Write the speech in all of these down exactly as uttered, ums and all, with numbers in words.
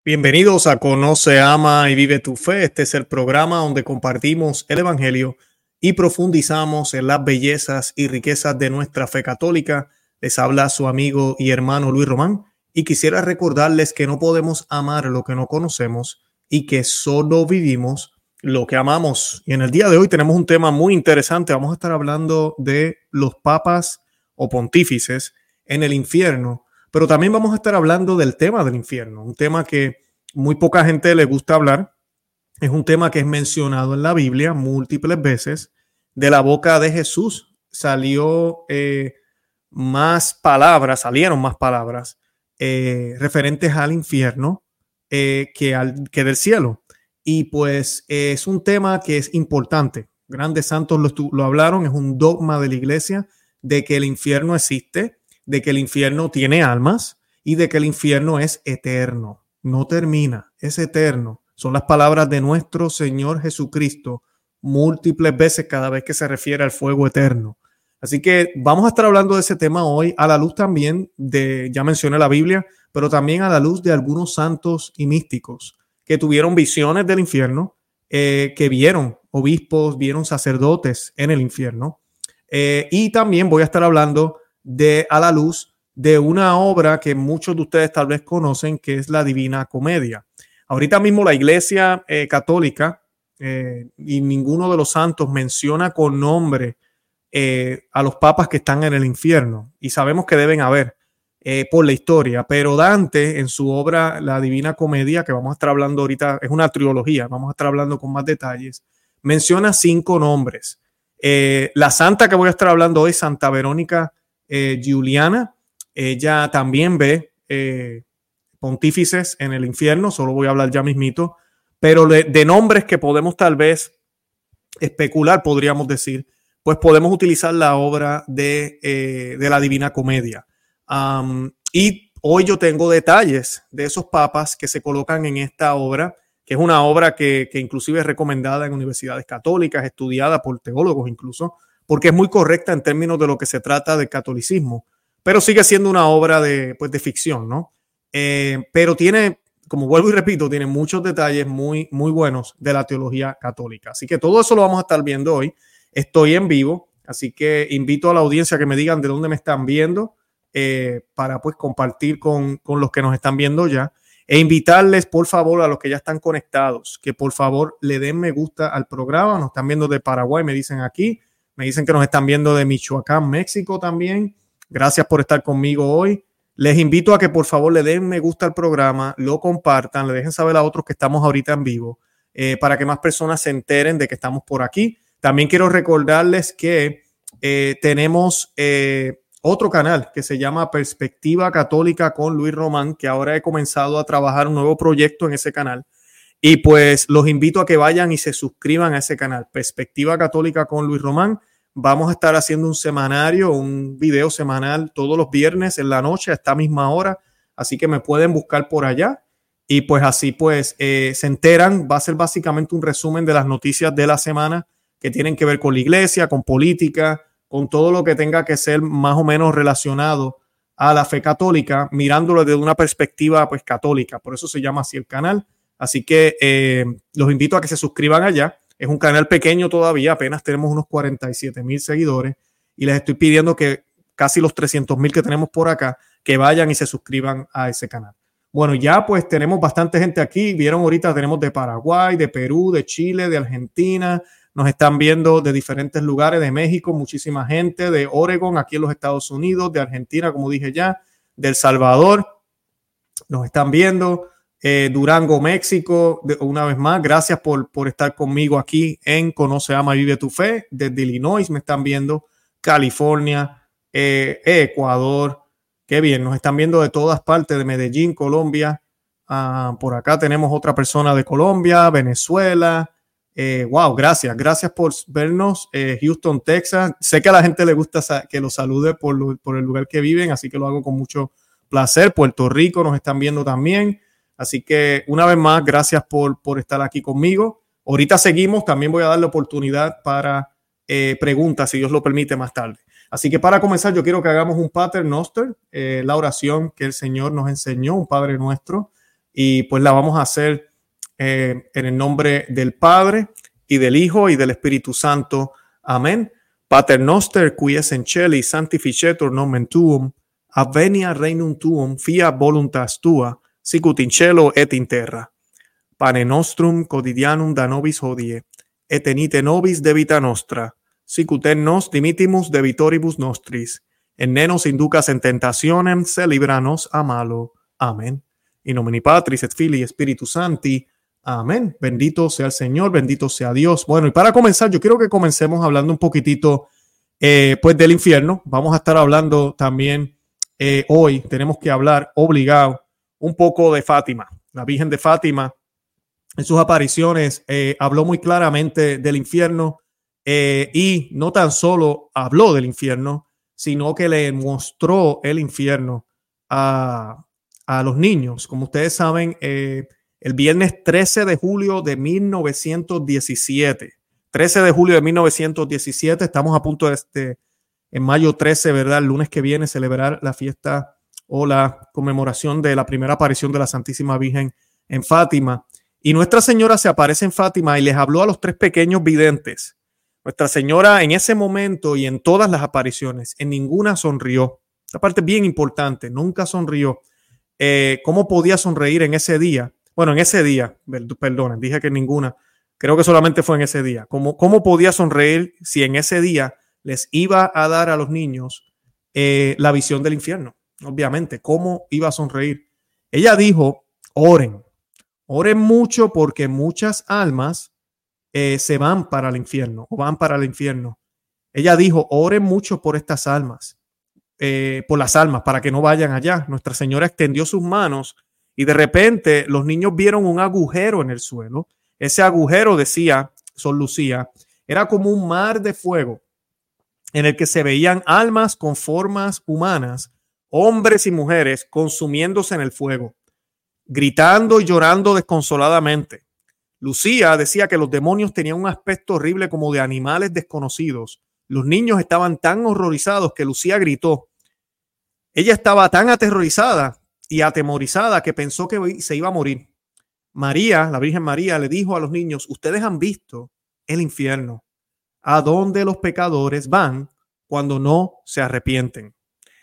Bienvenidos a Conoce, Ama y Vive tu Fe. Este es el programa donde compartimos el Evangelio y profundizamos en las bellezas y riquezas de nuestra fe católica. Les habla su amigo y hermano Luis Román y quisiera recordarles que no podemos amar lo que no conocemos y que solo vivimos lo que amamos. Y en el día de hoy tenemos un tema muy interesante. Vamos a estar hablando de los papas o pontífices en el infierno. Pero también vamos a estar hablando del tema del infierno, un tema que muy poca gente le gusta hablar. Es un tema que es mencionado en la Biblia múltiples veces. De la boca de Jesús salió eh, más palabras, salieron más palabras eh, referentes al infierno eh, que, al, que del cielo. Y pues eh, es un tema que es importante. Grandes santos lo, lo hablaron, es un dogma de la iglesia de que el infierno existe, de que el infierno tiene almas y de que el infierno es eterno, no termina, es eterno. Son las palabras de nuestro Señor Jesucristo múltiples veces cada vez que se refiere al fuego eterno. Así que vamos a estar hablando de ese tema hoy a la luz también de, ya mencioné la Biblia, pero también a la luz de algunos santos y místicos que tuvieron visiones del infierno, eh, que vieron obispos, vieron sacerdotes en el infierno. Eh, y también voy a estar hablando de a la luz de una obra que muchos de ustedes tal vez conocen, que es la Divina Comedia. Ahorita mismo la Iglesia eh, Católica eh, y ninguno de los santos menciona con nombre eh, a los papas que están en el infierno, y sabemos que deben haber eh, por la historia, pero Dante en su obra La Divina Comedia, que vamos a estar hablando ahorita, es una trilogía, vamos a estar hablando con más detalles, menciona cinco nombres. Eh, la santa que voy a estar hablando hoy, Santa Verónica Eh, Giuliana, ella también ve eh, pontífices en el infierno, solo voy a hablar ya mismito, pero de, de nombres que podemos tal vez especular, podríamos decir, pues podemos utilizar la obra de, eh, de la Divina Comedia. Um, y hoy yo tengo detalles de esos papas que se colocan en esta obra, que es una obra que, que inclusive es recomendada en universidades católicas, estudiada por teólogos incluso, porque es muy correcta en términos de lo que se trata del catolicismo, pero sigue siendo una obra de, pues, de ficción, ¿no? Eh, pero tiene, como vuelvo y repito, tiene muchos detalles muy, muy buenos de la teología católica. Así que todo eso lo vamos a estar viendo hoy. Estoy en vivo, así que invito a la audiencia que me digan de dónde me están viendo eh, para pues compartir con, con los que nos están viendo ya. E invitarles, por favor, a los que ya están conectados, que por favor le den me gusta al programa. Nos están viendo de Paraguay, me dicen aquí. Me dicen que nos están viendo de Michoacán, México también. Gracias por estar conmigo hoy. Les invito a que por favor le den me gusta al programa, lo compartan, le dejen saber a otros que estamos ahorita en vivo eh, para que más personas se enteren de que estamos por aquí. También quiero recordarles que eh, tenemos eh, otro canal que se llama Perspectiva Católica con Luis Román, que ahora he comenzado a trabajar un nuevo proyecto en ese canal. Y pues los invito a que vayan y se suscriban a ese canal, Perspectiva Católica con Luis Román. Vamos a estar haciendo un semanario, un video semanal todos los viernes en la noche a esta misma hora. Así que me pueden buscar por allá. Y pues así pues eh, se enteran. Va a ser básicamente un resumen de las noticias de la semana que tienen que ver con la iglesia, con política, con todo lo que tenga que ser más o menos relacionado a la fe católica, mirándolo desde una perspectiva pues católica. Por eso se llama así el canal. Así que eh, los invito a que se suscriban allá. Es un canal pequeño todavía, apenas tenemos unos cuarenta y siete mil seguidores y les estoy pidiendo que casi los trescientos mil que tenemos por acá, que vayan y se suscriban a ese canal. Bueno, ya pues tenemos bastante gente aquí. Vieron ahorita, tenemos de Paraguay, de Perú, de Chile, de Argentina. Nos están viendo de diferentes lugares, de México, muchísima gente, de Oregon, aquí en los Estados Unidos, de Argentina, como dije ya, de El Salvador. Nos están viendo. Eh, Durango, México, de, una vez más, gracias por, por estar conmigo aquí en Conoce, Ama y Vive tu Fe. Desde Illinois me están viendo, California, eh, Ecuador, qué bien, nos están viendo de todas partes, de Medellín, Colombia. Uh, por acá tenemos otra persona de Colombia, Venezuela. Eh, wow, gracias, gracias por vernos. Eh, Houston, Texas. Sé que a la gente le gusta que los salude por, lo, por el lugar que viven, así que lo hago con mucho placer. Puerto Rico nos están viendo también. Así que una vez más, gracias por, por estar aquí conmigo. Ahorita seguimos, también voy a dar la oportunidad para eh, preguntas, si Dios lo permite, más tarde. Así que para comenzar, yo quiero que hagamos un Pater Noster, eh, la oración que el Señor nos enseñó, un Padre Nuestro, y pues la vamos a hacer eh, en el nombre del Padre y del Hijo y del Espíritu Santo. Amén. Pater noster, qui es in celi, sanctificetur nomen tuum, advenia regnum tuum, fiat voluntas tua, sicut in cielo et in terra. Pane nostrum quotidianum da nobis hodie, et tenite nobis debita nostra, sicut et nos dimittimus debitoribus nostris, et ne nos inducas en tentationem, se libra nos a malo. Amén. In nomine Patris et Filii Spiritus Sancti. Amén. Bendito sea el Señor, bendito sea Dios. Bueno, y para comenzar, yo quiero que comencemos hablando un poquitito eh, pues del infierno. Vamos a estar hablando también eh, hoy, tenemos que hablar obligado un poco de Fátima. La Virgen de Fátima en sus apariciones eh, habló muy claramente del infierno eh, y no tan solo habló del infierno, sino que le mostró el infierno a, a los niños. Como ustedes saben, eh, el viernes trece de julio de mil novecientos diecisiete. trece de julio de mil novecientos diecisiete. Estamos a punto de, este, en mayo trece, ¿verdad? El lunes que viene, celebrar la fiesta o la conmemoración de la primera aparición de la Santísima Virgen en Fátima. Y Nuestra Señora se aparece en Fátima y les habló a los tres pequeños videntes. Nuestra Señora en ese momento y en todas las apariciones, en ninguna sonrió. Esta parte es bien importante, nunca sonrió. Eh, ¿Cómo podía sonreír en ese día? Bueno, en ese día, perdonen, dije que ninguna, creo que solamente fue en ese día. ¿Cómo, cómo podía sonreír si en ese día les iba a dar a los niños eh, la visión del infierno? Obviamente, ¿cómo iba a sonreír? Ella dijo, oren, oren mucho porque muchas almas eh, se van para el infierno o van para el infierno. Ella dijo, oren mucho por estas almas, eh, por las almas, para que no vayan allá. Nuestra Señora extendió sus manos y de repente los niños vieron un agujero en el suelo. Ese agujero, decía Sor Lucía, era como un mar de fuego en el que se veían almas con formas humanas, hombres y mujeres consumiéndose en el fuego, gritando y llorando desconsoladamente. Lucía decía que los demonios tenían un aspecto horrible como de animales desconocidos. Los niños estaban tan horrorizados que Lucía gritó. Ella estaba tan aterrorizada y atemorizada que pensó que se iba a morir. María, la Virgen María, le dijo a los niños, ustedes han visto el infierno, a donde los pecadores van cuando no se arrepienten.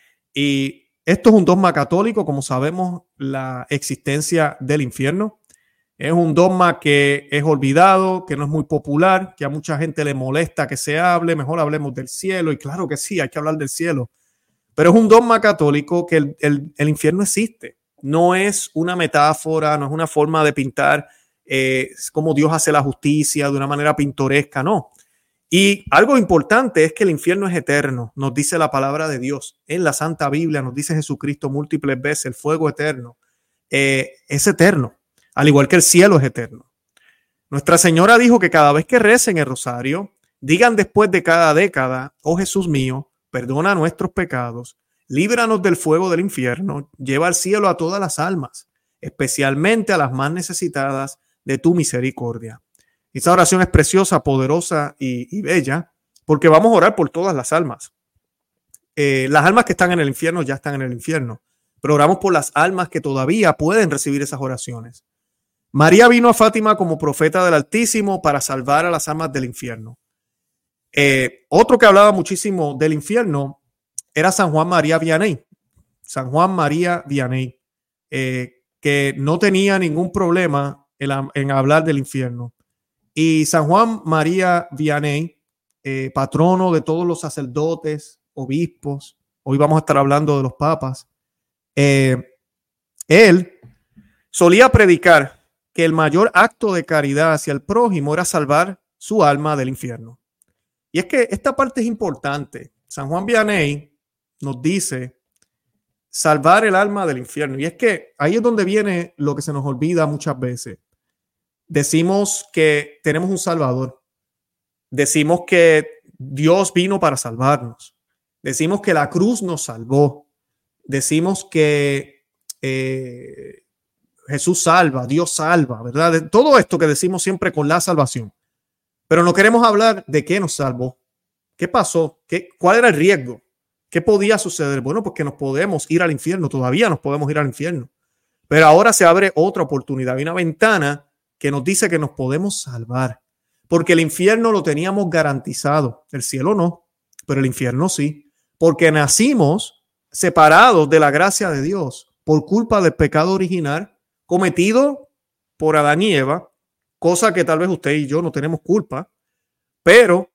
Y esto es un dogma católico, como sabemos, la existencia del infierno. Es un dogma que es olvidado, que no es muy popular, que a mucha gente le molesta que se hable. Mejor hablemos del cielo. Y claro que sí, hay que hablar del cielo. Pero es un dogma católico que el, el, el infierno existe. No es una metáfora, no es una forma de pintar eh, cómo Dios hace la justicia de una manera pintoresca, no. Y algo importante es que el infierno es eterno, nos dice la palabra de Dios. En la Santa Biblia nos dice Jesucristo múltiples veces, el fuego eterno eh, es eterno, al igual que el cielo es eterno. Nuestra Señora dijo que cada vez que recen el rosario, digan después de cada década, oh Jesús mío, perdona nuestros pecados, líbranos del fuego del infierno, lleva al cielo a todas las almas, especialmente a las más necesitadas de tu misericordia. Esta oración es preciosa, poderosa y, y bella, porque vamos a orar por todas las almas. Eh, las almas que están en el infierno ya están en el infierno, pero oramos por las almas que todavía pueden recibir esas oraciones. María vino a Fátima como profeta del Altísimo para salvar a las almas del infierno. Eh, otro que hablaba muchísimo del infierno era San Juan María Vianney. San Juan María Vianney, eh, que no tenía ningún problema en, en hablar del infierno. Y San Juan María Vianney, eh, patrono de todos los sacerdotes, obispos, hoy vamos a estar hablando de los papas, eh, él solía predicar que el mayor acto de caridad hacia el prójimo era salvar su alma del infierno. Y es que esta parte es importante. San Juan Vianney nos dice salvar el alma del infierno. Y es que ahí es donde viene lo que se nos olvida muchas veces. Decimos que tenemos un Salvador. Decimos que Dios vino para salvarnos. Decimos que la cruz nos salvó. Decimos que eh, Jesús salva, Dios salva, ¿verdad? De todo esto que decimos siempre con la salvación. Pero no queremos hablar de qué nos salvó. ¿Qué pasó? ¿Qué, ¿Cuál era el riesgo? ¿Qué podía suceder? Bueno, pues que nos podemos ir al infierno. Todavía nos podemos ir al infierno. Pero ahora se abre otra oportunidad, hay una ventana que nos dice que nos podemos salvar, porque el infierno lo teníamos garantizado, el cielo no, pero el infierno sí, porque nacimos separados de la gracia de Dios por culpa del pecado original cometido por Adán y Eva, cosa que tal vez usted y yo no tenemos culpa, pero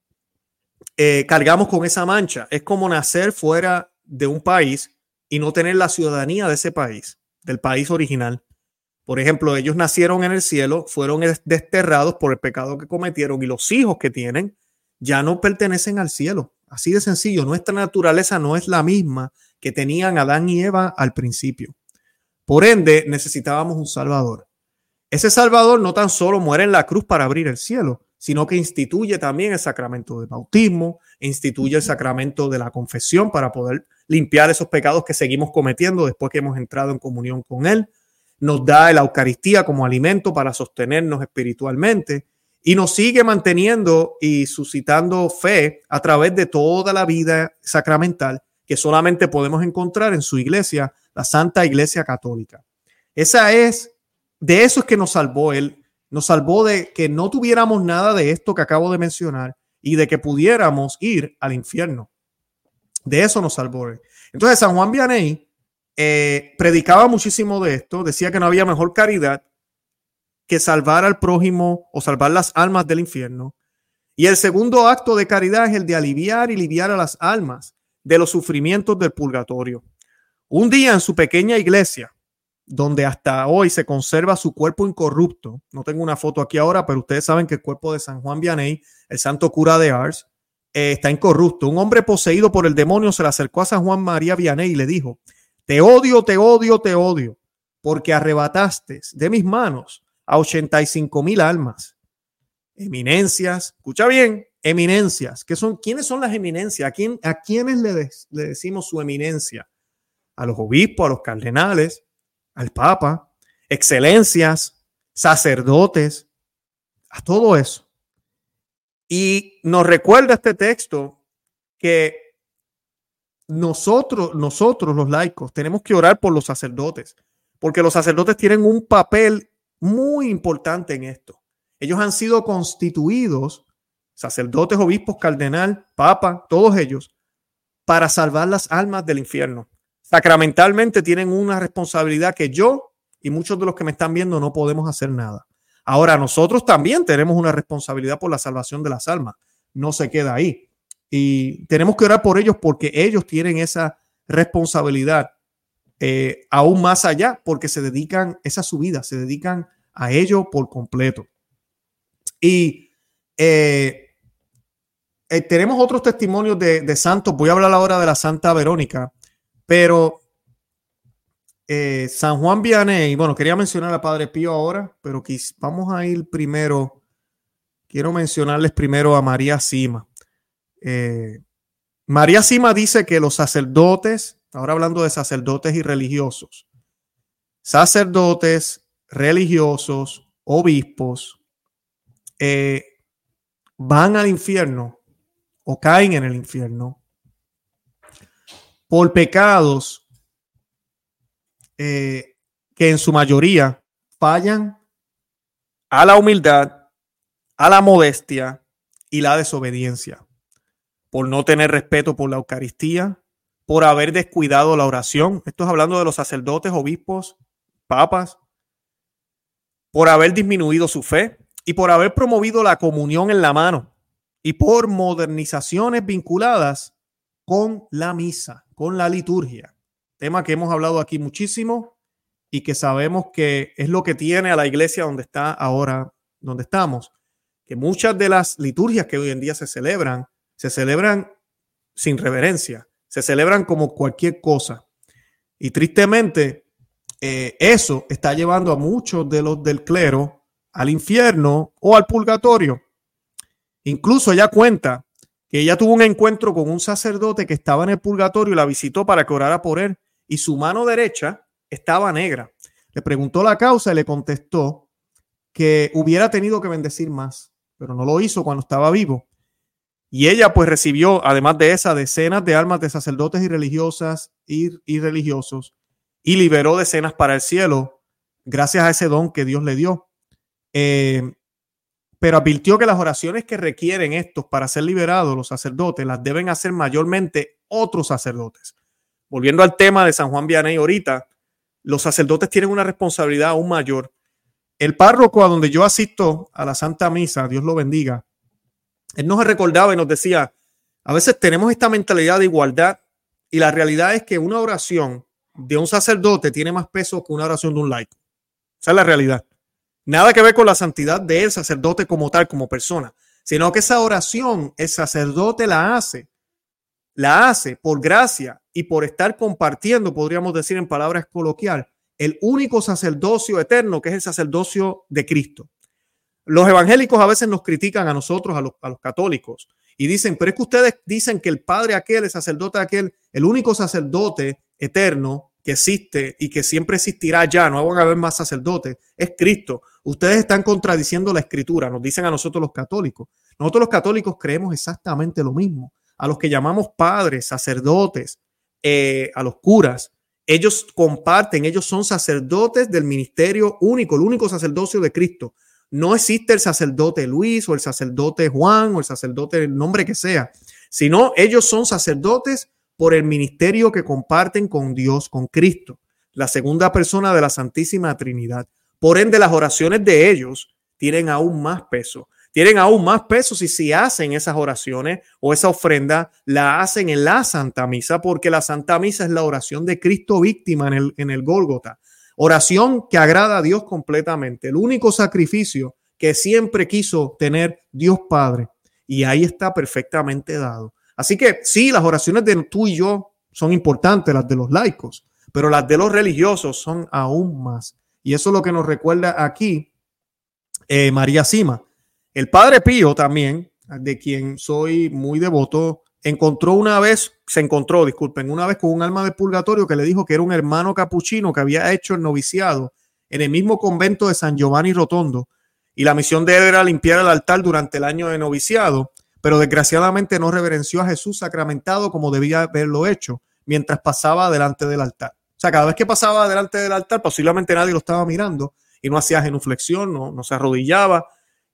eh, cargamos con esa mancha. Es como nacer fuera de un país y no tener la ciudadanía de ese país, del país original. Por ejemplo, ellos nacieron en el cielo, fueron desterrados por el pecado que cometieron y los hijos que tienen ya no pertenecen al cielo. Así de sencillo, nuestra naturaleza no es la misma que tenían Adán y Eva al principio. Por ende, necesitábamos un Salvador. Ese Salvador no tan solo muere en la cruz para abrir el cielo, sino que instituye también el sacramento del bautismo, instituye el sacramento de la confesión para poder limpiar esos pecados que seguimos cometiendo después que hemos entrado en comunión con Él. Nos da la Eucaristía como alimento para sostenernos espiritualmente y nos sigue manteniendo y suscitando fe a través de toda la vida sacramental que solamente podemos encontrar en su iglesia, la Santa Iglesia Católica. Esa es, de eso es que nos salvó Él. Nos salvó de que no tuviéramos nada de esto que acabo de mencionar y de que pudiéramos ir al infierno. De eso nos salvó Él. Entonces San Juan Vianney eh, predicaba muchísimo de esto, decía que no había mejor caridad que salvar al prójimo o salvar las almas del infierno. Y el segundo acto de caridad es el de aliviar y lidiar a las almas de los sufrimientos del purgatorio. Un día en su pequeña iglesia, donde hasta hoy se conserva su cuerpo incorrupto. No tengo una foto aquí ahora, pero ustedes saben que el cuerpo de San Juan Vianney, el santo cura de Ars, eh, está incorrupto. Un hombre poseído por el demonio se le acercó a San Juan María Vianney y le dijo: te odio, te odio, te odio, porque arrebataste de mis manos a ochenta y cinco mil almas. Eminencias, escucha bien, eminencias. ¿Qué son? ¿Quiénes son las eminencias? ¿A, quién, a quiénes le, des, le decimos su eminencia? A los obispos, a los cardenales, al Papa, excelencias, sacerdotes, a todo eso. Y nos recuerda este texto que nosotros, nosotros los laicos, tenemos que orar por los sacerdotes, porque los sacerdotes tienen un papel muy importante en esto. Ellos han sido constituidos, sacerdotes, obispos, cardenal, papa, todos ellos, para salvar las almas del infierno. Sacramentalmente tienen una responsabilidad que yo y muchos de los que me están viendo no podemos hacer nada. Ahora, nosotros también tenemos una responsabilidad por la salvación de las almas. No se queda ahí. Y tenemos que orar por ellos porque ellos tienen esa responsabilidad eh, aún más allá, porque se dedican, esa es su vida, se dedican a ello por completo. Y eh, eh, tenemos otros testimonios de, de santos. Voy a hablar ahora de la Santa Verónica. Pero eh, San Juan Vianney, bueno, quería mencionar a Padre Pío ahora, pero quis, vamos a ir primero, quiero mencionarles primero a María Sima. Eh, María Sima dice que los sacerdotes, ahora hablando de sacerdotes y religiosos, sacerdotes, religiosos, obispos, eh, van al infierno o caen en el infierno por pecados eh, que en su mayoría fallan a la humildad, a la modestia y la desobediencia, por no tener respeto por la Eucaristía, por haber descuidado la oración. Esto es hablando de los sacerdotes, obispos, papas, por haber disminuido su fe y por haber promovido la comunión en la mano y por modernizaciones vinculadas con la misa, con la liturgia, tema que hemos hablado aquí muchísimo y que sabemos que es lo que tiene a la iglesia donde está ahora, donde estamos, que muchas de las liturgias que hoy en día se celebran, se celebran sin reverencia, se celebran como cualquier cosa. Y tristemente, eh, eso está llevando a muchos de los del clero al infierno o al purgatorio. Incluso ella cuenta que ella tuvo un encuentro con un sacerdote que estaba en el purgatorio y la visitó para que orara por él, y su mano derecha estaba negra. Le preguntó la causa y le contestó que hubiera tenido que bendecir más, pero no lo hizo cuando estaba vivo. Y ella pues recibió, además de esa, decenas de almas de sacerdotes y religiosas y, y religiosos, y liberó decenas para el cielo gracias a ese don que Dios le dio. Eh, pero advirtió que las oraciones que requieren estos para ser liberados, los sacerdotes, las deben hacer mayormente otros sacerdotes. Volviendo al tema de San Juan Vianney ahorita, los sacerdotes tienen una responsabilidad aún mayor. El párroco a donde yo asisto a la Santa Misa, Dios lo bendiga, él nos recordaba y nos decía, a veces tenemos esta mentalidad de igualdad y la realidad es que una oración de un sacerdote tiene más peso que una oración de un laico. Esa es la realidad. Nada que ver con la santidad del sacerdote como tal, como persona, sino que esa oración el sacerdote la hace, la hace por gracia y por estar compartiendo, podríamos decir en palabras coloquiales, el único sacerdocio eterno que es el sacerdocio de Cristo. Los evangélicos a veces nos critican a nosotros, a los, a los católicos, y dicen, pero es que ustedes dicen que el padre aquel, el sacerdote aquel, el único sacerdote eterno que existe y que siempre existirá ya, no van a haber más sacerdotes, es Cristo. Ustedes están contradiciendo la escritura, nos dicen a nosotros los católicos. Nosotros los católicos creemos exactamente lo mismo. A los que llamamos padres, sacerdotes, eh, a los curas, ellos comparten, ellos son sacerdotes del ministerio único, el único sacerdocio de Cristo. No existe el sacerdote Luis o el sacerdote Juan o el sacerdote, el nombre que sea, sino ellos son sacerdotes por el ministerio que comparten con Dios, con Cristo, la segunda persona de la Santísima Trinidad. Por ende, las oraciones de ellos tienen aún más peso. Tienen aún más peso si se hacen esas oraciones o esa ofrenda, la hacen en la Santa Misa, porque la Santa Misa es la oración de Cristo víctima en el, en el Gólgota. Oración que agrada a Dios completamente. El único sacrificio que siempre quiso tener Dios Padre. Y ahí está perfectamente dado. Así que sí, las oraciones de tú y yo son importantes, las de los laicos, pero las de los religiosos son aún más. Y eso es lo que nos recuerda aquí eh, María Sima. El Padre Pío también, de quien soy muy devoto, encontró una vez, se encontró, disculpen, una vez con un alma de purgatorio que le dijo que era un hermano capuchino que había hecho el noviciado en el mismo convento de San Giovanni Rotondo y la misión de él era limpiar el altar durante el año de noviciado, pero desgraciadamente no reverenció a Jesús sacramentado como debía haberlo hecho mientras pasaba delante del altar. O sea, cada vez que pasaba delante del altar, posiblemente nadie lo estaba mirando y no hacía genuflexión, no, no se arrodillaba.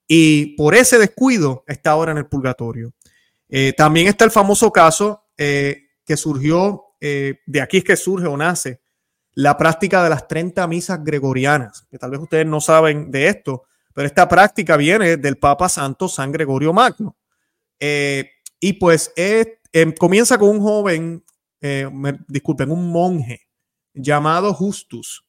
Y por ese descuido está ahora en el purgatorio. Eh, también está el famoso caso eh, que surgió, eh, de aquí es que surge o nace, la práctica de las treinta misas gregorianas, que tal vez ustedes no saben de esto, pero esta práctica viene del Papa Santo San Gregorio Magno. Eh, y pues eh, eh, comienza con un joven, eh, me, disculpen, un monje llamado Justus.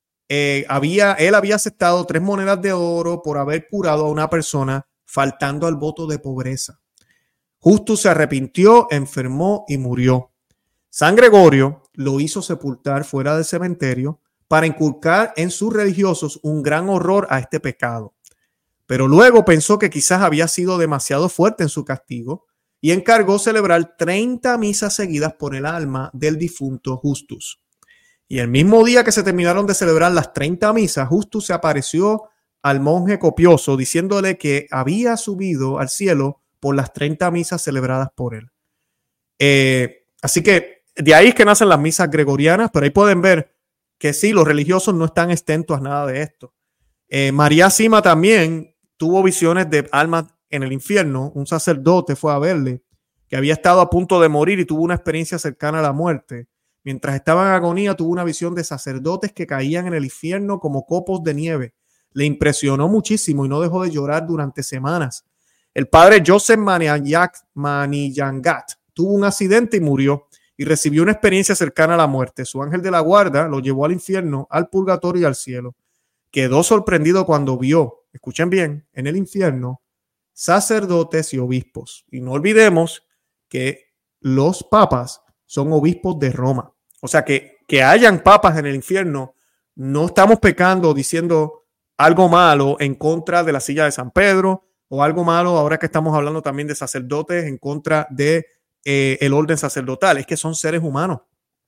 Eh, había, él había aceptado tres monedas de oro por haber curado a una persona faltando al voto de pobreza. Justus se arrepintió, enfermó y murió. San Gregorio lo hizo sepultar fuera del cementerio para inculcar en sus religiosos un gran horror a este pecado. Pero luego pensó que quizás había sido demasiado fuerte en su castigo y encargó celebrar treinta misas seguidas por el alma del difunto Justus. Y el mismo día que se terminaron de celebrar las treinta misas, Justus se apareció al monje copioso diciéndole que había subido al cielo por las treinta misas celebradas por él. Eh, así que de ahí es que nacen las misas gregorianas, pero ahí pueden ver que sí, los religiosos no están exentos a nada de esto. Eh, María Sima también tuvo visiones de almas en el infierno. Un sacerdote fue a verle que había estado a punto de morir y tuvo una experiencia cercana a la muerte. Mientras estaba en agonía, tuvo una visión de sacerdotes que caían en el infierno como copos de nieve. Le impresionó muchísimo y no dejó de llorar durante semanas. El padre Joseph Maniyangat tuvo un accidente y murió y recibió una experiencia cercana a la muerte. Su ángel de la guarda lo llevó al infierno, al purgatorio y al cielo. Quedó sorprendido cuando vio, escuchen bien, en el infierno, sacerdotes y obispos. Y no olvidemos que los papas son obispos de Roma. O sea, que, que hayan papas en el infierno, no estamos pecando diciendo algo malo en contra de la silla de San Pedro o algo malo ahora que estamos hablando también de sacerdotes en contra de eh, el orden sacerdotal. Es que son seres humanos.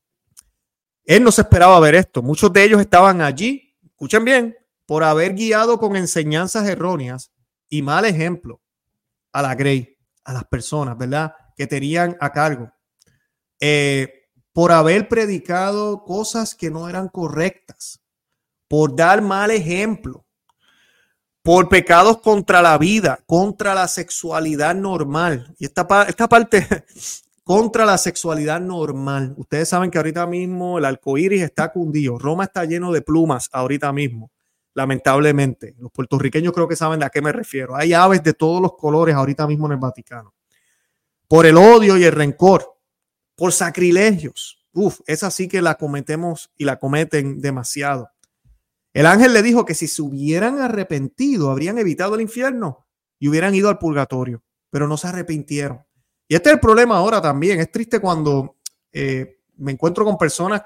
Él no se esperaba ver esto. Muchos de ellos estaban allí, escuchen bien, por haber guiado con enseñanzas erróneas y mal ejemplo a la grey, a las personas, ¿verdad?, que tenían a cargo. Eh, por haber predicado cosas que no eran correctas, por dar mal ejemplo, por pecados contra la vida, contra la sexualidad normal. Y esta, esta parte, contra la sexualidad normal. Ustedes saben que ahorita mismo el arcoíris está cundido. Roma está lleno de plumas ahorita mismo, lamentablemente. Los puertorriqueños creo que saben a qué me refiero. Hay aves de todos los colores ahorita mismo en el Vaticano. Por el odio y el rencor, por sacrilegios. Uf, esa sí que la cometemos y la cometen demasiado. El ángel le dijo que si se hubieran arrepentido, habrían evitado el infierno y hubieran ido al purgatorio, pero no se arrepintieron. Y este es el problema ahora también. Es triste cuando eh, me encuentro con personas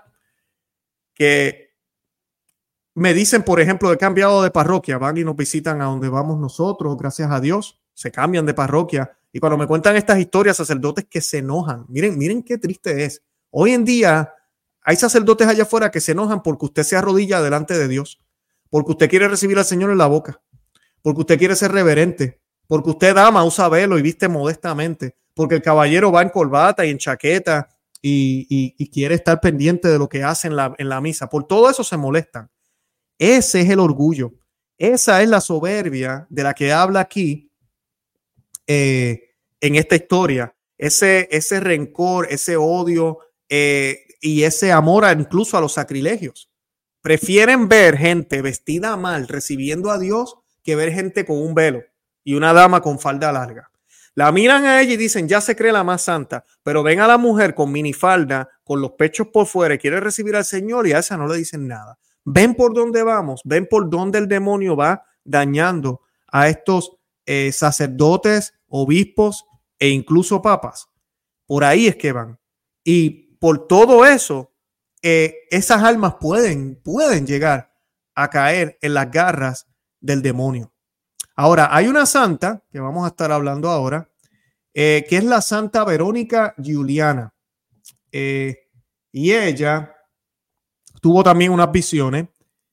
que me dicen, por ejemplo, he cambiado de parroquia, van y nos visitan a donde vamos nosotros, gracias a Dios, se cambian de parroquia. Y cuando me cuentan estas historias, sacerdotes que se enojan. Miren, miren qué triste es. Hoy en día hay sacerdotes allá afuera que se enojan porque usted se arrodilla delante de Dios, porque usted quiere recibir al Señor en la boca, porque usted quiere ser reverente, porque usted ama, usa velo y viste modestamente, porque el caballero va en corbata y en chaqueta y, y, y quiere estar pendiente de lo que hace en la, en la misa. Por todo eso se molestan. Ese es el orgullo. Esa es la soberbia de la que habla aquí eh, en esta historia. Ese, ese rencor, ese odio eh, y ese amor a, incluso a los sacrilegios. Prefieren ver gente vestida mal recibiendo a Dios que ver gente con un velo y una dama con falda larga. La miran a ella y dicen, ya se cree la más santa, pero ven a la mujer con minifalda, con los pechos por fuera y quiere recibir al Señor y a esa no le dicen nada. Ven por dónde vamos, ven por dónde el demonio va dañando a estos eh, sacerdotes, obispos e incluso papas. Por ahí es que van. Y por todo eso, eh, esas almas pueden, pueden llegar a caer en las garras del demonio. Ahora, hay una santa que vamos a estar hablando ahora, eh, que es la Santa Verónica Giuliana. Eh, y ella tuvo también unas visiones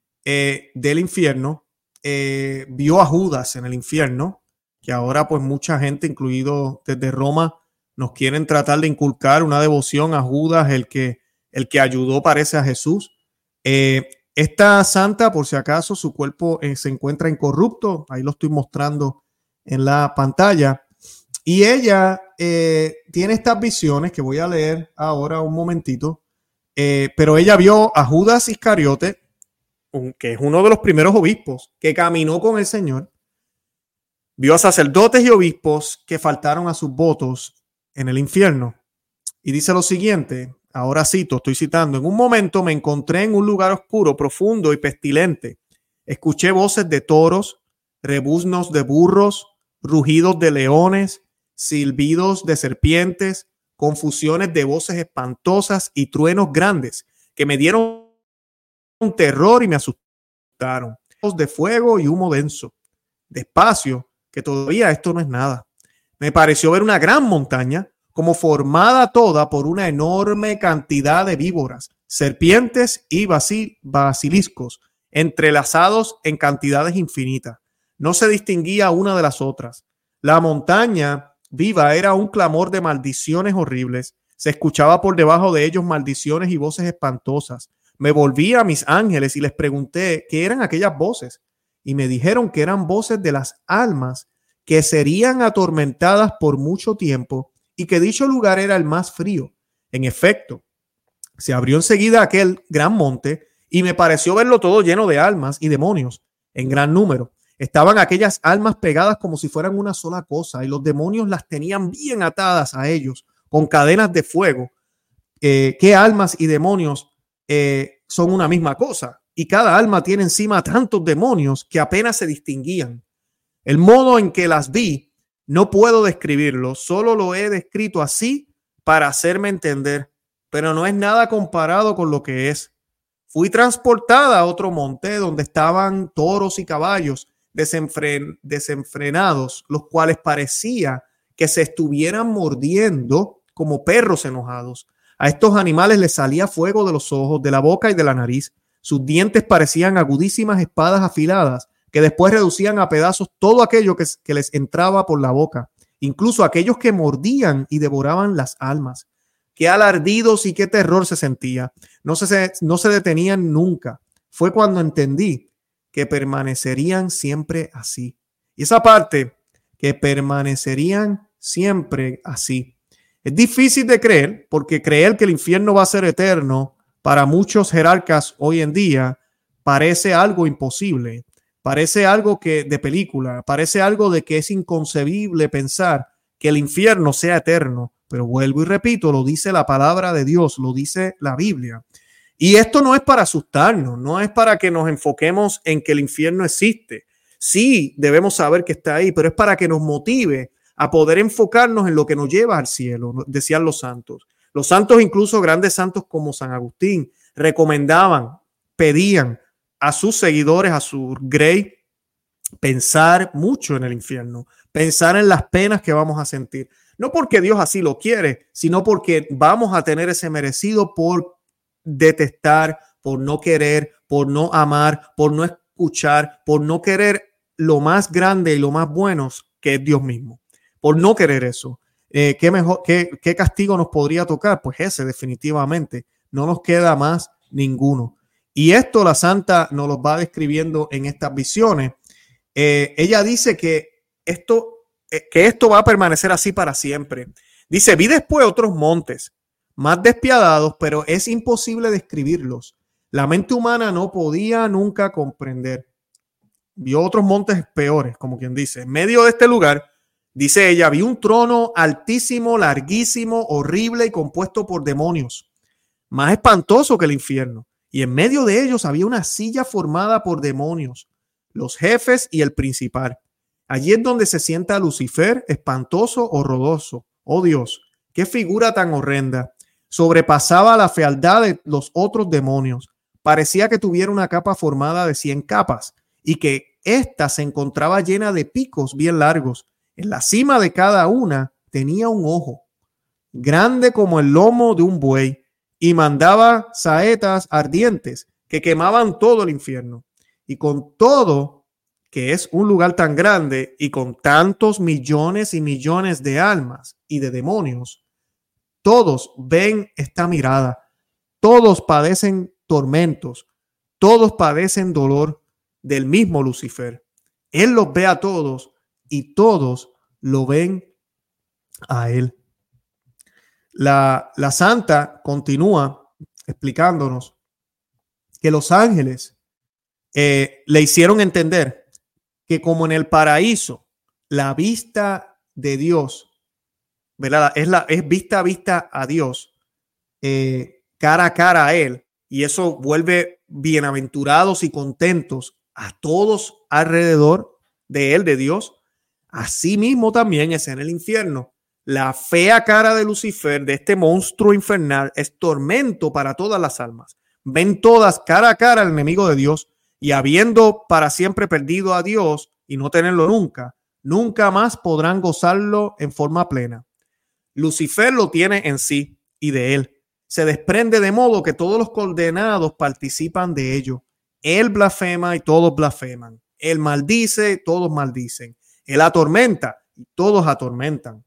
eh, del infierno. Eh, vio a Judas en el infierno, que ahora pues mucha gente, incluido desde Roma, nos quieren tratar de inculcar una devoción a Judas, el que, el que ayudó, parece, a Jesús. Eh, esta santa, por si acaso, su cuerpo eh, se encuentra incorrupto. Ahí lo estoy mostrando en la pantalla. Y ella eh, tiene estas visiones que voy a leer ahora un momentito. Eh, pero ella vio a Judas Iscariote, un, que es uno de los primeros obispos que caminó con el Señor. Vio a sacerdotes y obispos que faltaron a sus votos en el infierno. Y dice lo siguiente, ahora cito, estoy citando, en un momento me encontré en un lugar oscuro, profundo y pestilente. Escuché voces de toros, rebuznos de burros, rugidos de leones, silbidos de serpientes, confusiones de voces espantosas y truenos grandes que me dieron un terror y me asustaron. De fuego y humo denso. Despacio, que todavía esto no es nada. Me pareció ver una gran montaña como formada toda por una enorme cantidad de víboras, serpientes y basil, basiliscos, entrelazados en cantidades infinitas. No se distinguía una de las otras. La montaña viva era un clamor de maldiciones horribles. Se escuchaba por debajo de ellos maldiciones y voces espantosas. Me volví a mis ángeles y les pregunté qué eran aquellas voces. Y me dijeron que eran voces de las almas que serían atormentadas por mucho tiempo y que dicho lugar era el más frío. En efecto, se abrió enseguida aquel gran monte y me pareció verlo todo lleno de almas y demonios en gran número. Estaban aquellas almas pegadas como si fueran una sola cosa y los demonios las tenían bien atadas a ellos con cadenas de fuego. Eh, ¿Qué almas y demonios eh, son una misma cosa? Y cada alma tiene encima tantos demonios que apenas se distinguían. El modo en que las vi, no puedo describirlo, solo lo he descrito así para hacerme entender, pero no es nada comparado con lo que es. Fui transportada a otro monte donde estaban toros y caballos desenfren- desenfrenados, los cuales parecía que se estuvieran mordiendo como perros enojados. A estos animales les salía fuego de los ojos, de la boca y de la nariz. Sus dientes parecían agudísimas espadas afiladas que después reducían a pedazos todo aquello que, que les entraba por la boca, incluso aquellos que mordían y devoraban las almas. qué alardidos y qué terror se sentía. No se, no se detenían nunca. Fue cuando entendí que permanecerían siempre así. Y esa parte, que permanecerían siempre así. Es difícil de creer, porque creer que el infierno va a ser eterno para muchos jerarcas hoy en día parece algo imposible, parece algo que de película, parece algo de que es inconcebible pensar que el infierno sea eterno. Pero vuelvo y repito, lo dice la palabra de Dios, lo dice la Biblia. Y esto no es para asustarnos, no es para que nos enfoquemos en que el infierno existe. Sí, debemos saber que está ahí, pero es para que nos motive a poder enfocarnos en lo que nos lleva al cielo, decían los santos. Los santos, incluso grandes santos como San Agustín, recomendaban, pedían a sus seguidores, a su grey, pensar mucho en el infierno, pensar en las penas que vamos a sentir. No porque Dios así lo quiere, sino porque vamos a tener ese merecido por detestar, por no querer, por no amar, por no escuchar, por no querer lo más grande y lo más bueno que es Dios mismo. Por no querer eso. Eh, ¿qué, mejor, qué, ¿Qué castigo nos podría tocar? Pues ese, definitivamente. No nos queda más ninguno. Y esto la santa nos lo va describiendo en estas visiones. Eh, ella dice que esto, eh, que esto va a permanecer así para siempre. Dice, vi después otros montes más despiadados, pero es imposible describirlos. La mente humana no podía nunca comprender. Vio otros montes peores, como quien dice. En medio de este lugar, dice ella, vi un trono altísimo, larguísimo, horrible y compuesto por demonios, más espantoso que el infierno. Y en medio de ellos había una silla formada por demonios, los jefes y el principal. Allí es donde se sienta Lucifer, espantoso, horroroso. Oh Dios, qué figura tan horrenda. Sobrepasaba la fealdad de los otros demonios. Parecía que tuviera una capa formada de cien capas y que ésta se encontraba llena de picos bien largos. En la cima de cada una tenía un ojo, grande como el lomo de un buey, y mandaba saetas ardientes que quemaban todo el infierno. Y con todo, que es un lugar tan grande y con tantos millones y millones de almas y de demonios, todos ven esta mirada, todos padecen tormentos, todos padecen dolor del mismo Lucifer. Él los ve a todos y todos lo ven a él. La, la santa continúa explicándonos que los ángeles eh, le hicieron entender que como en el paraíso, la vista de Dios, ¿verdad? Es, la, es vista a vista a Dios, eh, cara a cara a él, y eso vuelve bienaventurados y contentos a todos alrededor de él, de Dios. Así mismo también es en el infierno. La fea cara de Lucifer, de este monstruo infernal, es tormento para todas las almas. Ven todas cara a cara al enemigo de Dios, y habiendo para siempre perdido a Dios y no tenerlo nunca, nunca más podrán gozarlo en forma plena. Lucifer lo tiene en sí y de él. Se desprende de modo que todos los condenados participan de ello. Él blasfema y todos blasfeman. Él maldice, todos maldicen. Él atormenta y todos atormentan.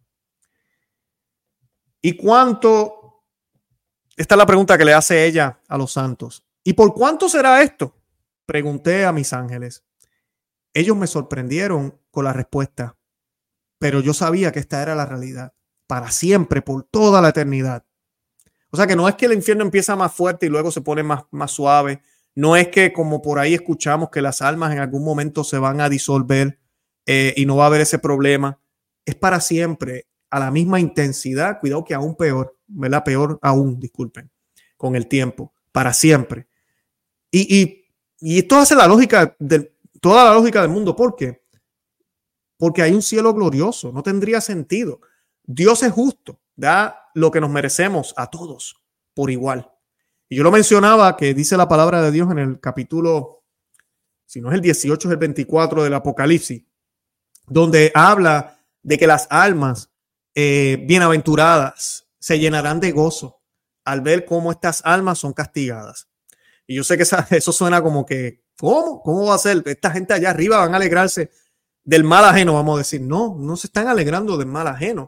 ¿Y cuánto? Esta es la pregunta que le hace ella a los santos. ¿Y por cuánto será esto? Pregunté a mis ángeles. Ellos me sorprendieron con la respuesta, pero yo sabía que esta era la realidad, para siempre, por toda la eternidad. O sea que no es que el infierno empieza más fuerte y luego se pone más, más suave. No es que como por ahí escuchamos que las almas en algún momento se van a disolver eh, y no va a haber ese problema. Es para siempre, a la misma intensidad, cuidado que aún peor, ¿verdad? Peor aún, disculpen, con el tiempo, para siempre. Y, y, y esto hace la lógica, de, toda la lógica del mundo. ¿Por qué? Porque hay un cielo glorioso, no tendría sentido. Dios es justo, da lo que nos merecemos a todos por igual. Y yo lo mencionaba, que dice la palabra de Dios en el capítulo, si no es el dieciocho, es el veinticuatro del Apocalipsis, donde habla de que las almas eh, bienaventuradas se llenarán de gozo al ver cómo estas almas son castigadas. Y yo sé que esa, eso suena como que, ¿cómo? ¿Cómo va a ser? Esta gente allá arriba van a alegrarse del mal ajeno, vamos a decir. No, no se están alegrando del mal ajeno.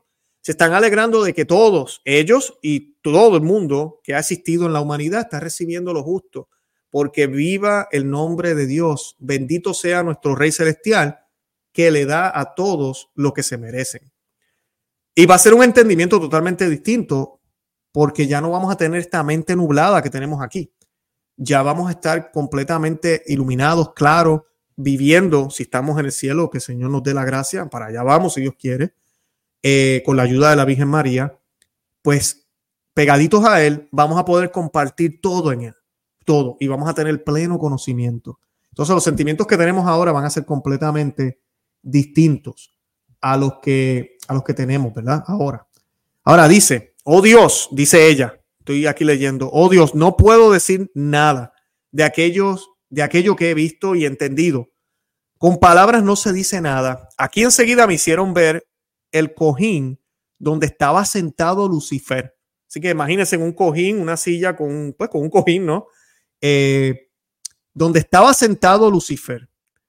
Se están alegrando de que todos ellos y todo el mundo que ha existido en la humanidad está recibiendo lo justo, porque viva el nombre de Dios. Bendito sea nuestro Rey Celestial, que le da a todos lo que se merecen. Y va a ser un entendimiento totalmente distinto, porque ya no vamos a tener esta mente nublada que tenemos aquí. Ya vamos a estar completamente iluminados, claros, viviendo, si estamos en el cielo, que el Señor nos dé la gracia, para allá vamos si Dios quiere, eh, con la ayuda de la Virgen María, pues pegaditos a Él, vamos a poder compartir todo en Él, todo, y vamos a tener pleno conocimiento. Entonces los sentimientos que tenemos ahora van a ser completamente distintos a los que, a los que tenemos, ¿verdad? Ahora, ahora dice, oh Dios, dice ella, estoy aquí leyendo, oh Dios, no puedo decir nada de aquellos, de aquello que he visto y entendido. Con palabras no se dice nada. Aquí enseguida me hicieron ver el cojín donde estaba sentado Lucifer. Así que imagínense en un cojín, una silla con, pues, con un cojín, ¿no? Eh, donde estaba sentado Lucifer.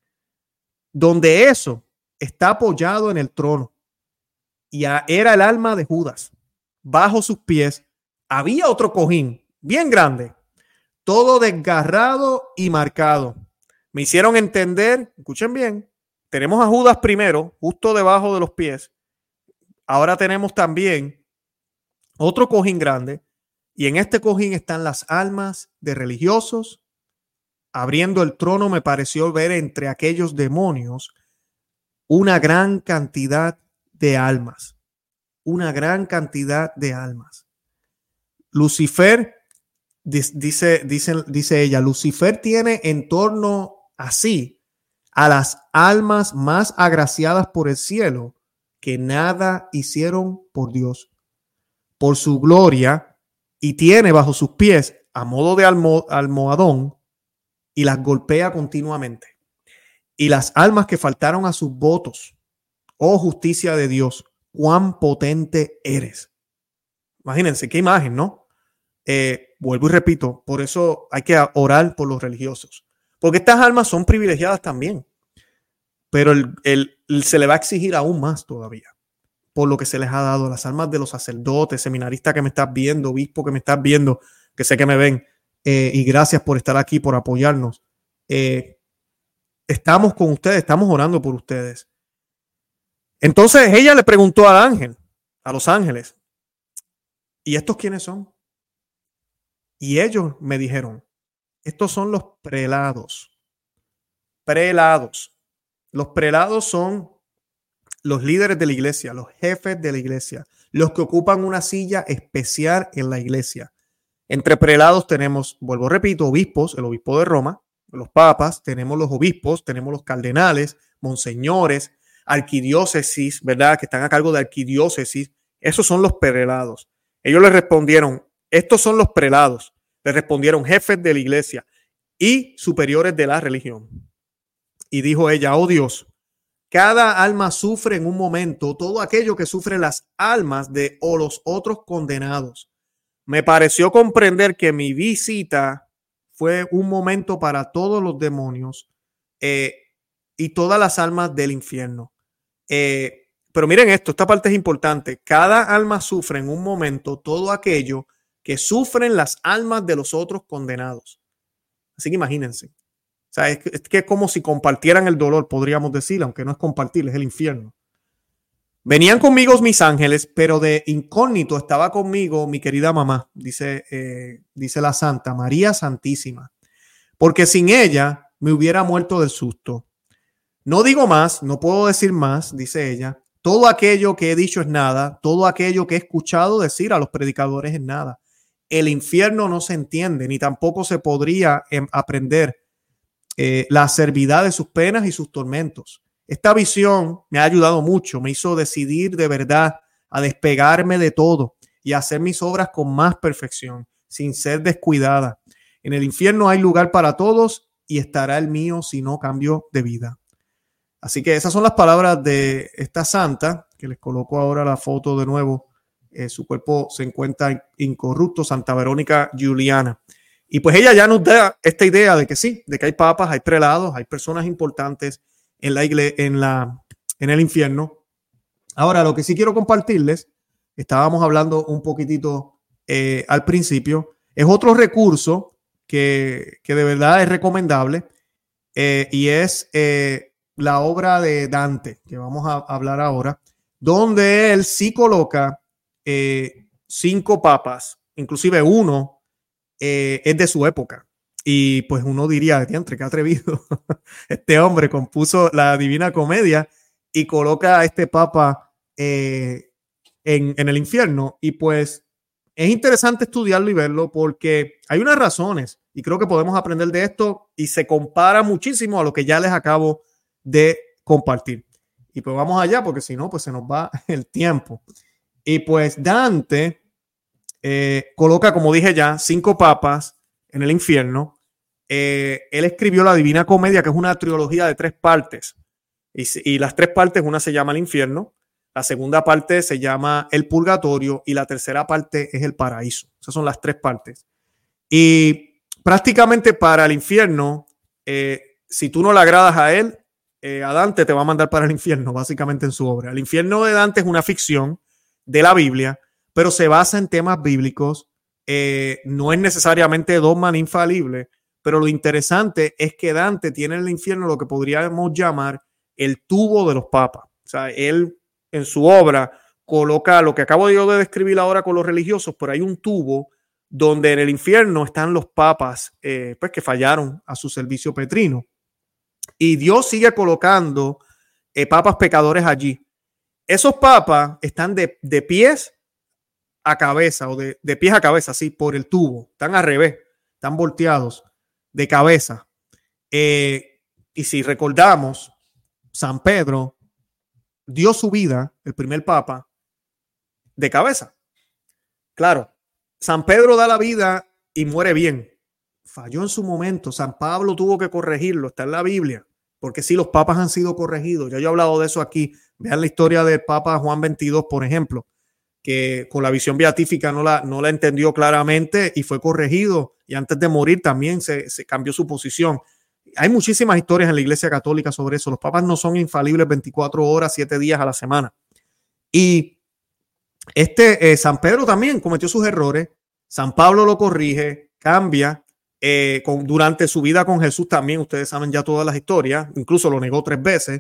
Donde eso está apoyado en el trono. Y a, era el alma de Judas. Bajo sus pies había otro cojín bien grande, todo desgarrado y marcado. Me hicieron entender, escuchen bien, tenemos a Judas primero, justo debajo de los pies. Ahora tenemos también otro cojín grande, y en este cojín están las almas de religiosos. Abriendo el trono me pareció ver entre aquellos demonios una gran cantidad de almas, una gran cantidad de almas. Lucifer, dice, dice, dice ella, Lucifer tiene en torno así a las almas más agraciadas por el cielo, que nada hicieron por Dios, por su gloria, y tiene bajo sus pies a modo de almo, almohadón, y las golpea continuamente. Y las almas que faltaron a sus votos, oh justicia de Dios, cuán potente eres. Imagínense qué imagen, ¿no? Eh, vuelvo y repito, por eso hay que orar por los religiosos, porque estas almas son privilegiadas también, pero el, el, el, se le va a exigir aún más todavía por lo que se les ha dado. Las almas de los sacerdotes, seminaristas que me estás viendo, obispo que me estás viendo, que sé que me ven, eh, y gracias por estar aquí, por apoyarnos. Eh, estamos con ustedes, estamos orando por ustedes. Entonces ella le preguntó al ángel, a los ángeles, ¿y estos quiénes son? Y ellos me dijeron, estos son los prelados. Prelados. Los prelados son los líderes de la iglesia, los jefes de la iglesia, los que ocupan una silla especial en la iglesia. Entre prelados tenemos, vuelvo repito, obispos, el obispo de Roma, los papas, tenemos los obispos, tenemos los cardenales, monseñores, arquidiócesis, ¿verdad? Que están a cargo de arquidiócesis. Esos son los prelados. Ellos le respondieron, estos son los prelados. Le respondieron jefes de la iglesia y superiores de la religión. Y dijo ella, oh Dios, cada alma sufre en un momento todo aquello que sufren las almas de o los otros condenados. Me pareció comprender que mi visita fue un momento para todos los demonios eh, y todas las almas del infierno. Eh, pero miren esto, esta parte es importante. Cada alma sufre en un momento todo aquello que sufren las almas de los otros condenados. Así que imagínense. O sea, es que, es que es como si compartieran el dolor, podríamos decir, aunque no es compartir, es el infierno. Venían conmigo mis ángeles, pero de incógnito estaba conmigo mi querida mamá, dice, eh, dice la Santa María Santísima, porque sin ella me hubiera muerto del susto. No digo más, no puedo decir más, dice ella. Todo aquello que he dicho es nada, todo aquello que he escuchado decir a los predicadores es nada. El infierno no se entiende, ni tampoco se podría eh, aprender eh, la acervidad de sus penas y sus tormentos. Esta visión me ha ayudado mucho, me hizo decidir de verdad a despegarme de todo y a hacer mis obras con más perfección, sin ser descuidada. En el infierno hay lugar para todos y estará el mío si no cambio de vida. Así que esas son las palabras de esta santa, que les coloco ahora la foto de nuevo. Eh, su cuerpo se encuentra incorrupto, Santa Verónica Giuliana. Y pues ella ya nos da esta idea de que sí, de que hay papas, hay prelados, hay personas importantes en la iglesia, en la, en el infierno. Ahora, lo que sí quiero compartirles estábamos hablando un poquitito eh, al principio. Es otro recurso que, que de verdad es recomendable eh, y es eh, la obra de Dante, que vamos a hablar ahora, donde él sí coloca eh, cinco papas, inclusive uno eh, es de su época. Y pues uno diría, diantre, qué atrevido. Este hombre compuso la Divina Comedia y coloca a este papa eh, en, en el infierno. Y pues es interesante estudiarlo y verlo porque hay unas razones y creo que podemos aprender de esto y se compara muchísimo a lo que ya les acabo de compartir. Y pues vamos allá porque si no, pues se nos va el tiempo. Y pues Dante eh, coloca, como dije ya, cinco papas en el infierno. Eh, él escribió la Divina Comedia, que es una trilogía de tres partes. Y, y las tres partes, una se llama el infierno, la segunda parte se llama el purgatorio y la tercera parte es el paraíso. Esas son las tres partes. Y prácticamente para el infierno, eh, si tú no le agradas a él, eh, a Dante te va a mandar para el infierno, básicamente en su obra. El infierno de Dante es una ficción de la Biblia, pero se basa en temas bíblicos. Eh, no es necesariamente dogma infalible, pero lo interesante es que Dante tiene en el infierno lo que podríamos llamar el tubo de los papas. O sea, él en su obra coloca lo que acabo yo de describir ahora con los religiosos, pero hay un tubo donde en el infierno están los papas eh, pues que fallaron a su servicio petrino. Y Dios sigue colocando eh, papas pecadores allí. Esos papas están de, de pies a cabeza o de, de pies a cabeza, así por el tubo. Están al revés, están volteados de cabeza. Eh, y si recordamos, San Pedro dio su vida, el primer papa, de cabeza. Claro, San Pedro da la vida y muere bien. Falló en su momento. San Pablo tuvo que corregirlo. Está en la Biblia. Porque sí, los papas han sido corregidos. Ya yo he hablado de eso aquí. Vean la historia del Papa Juan veintidós, por ejemplo, que con la visión beatífica no la, no la entendió claramente y fue corregido. Y antes de morir también se, se cambió su posición. Hay muchísimas historias en la Iglesia Católica sobre eso. Los papas no son infalibles veinticuatro horas, siete días a la semana. Y este eh, San Pedro también cometió sus errores. San Pablo lo corrige, cambia. Eh, con, durante su vida con Jesús también, ustedes saben ya todas las historias, incluso lo negó tres veces,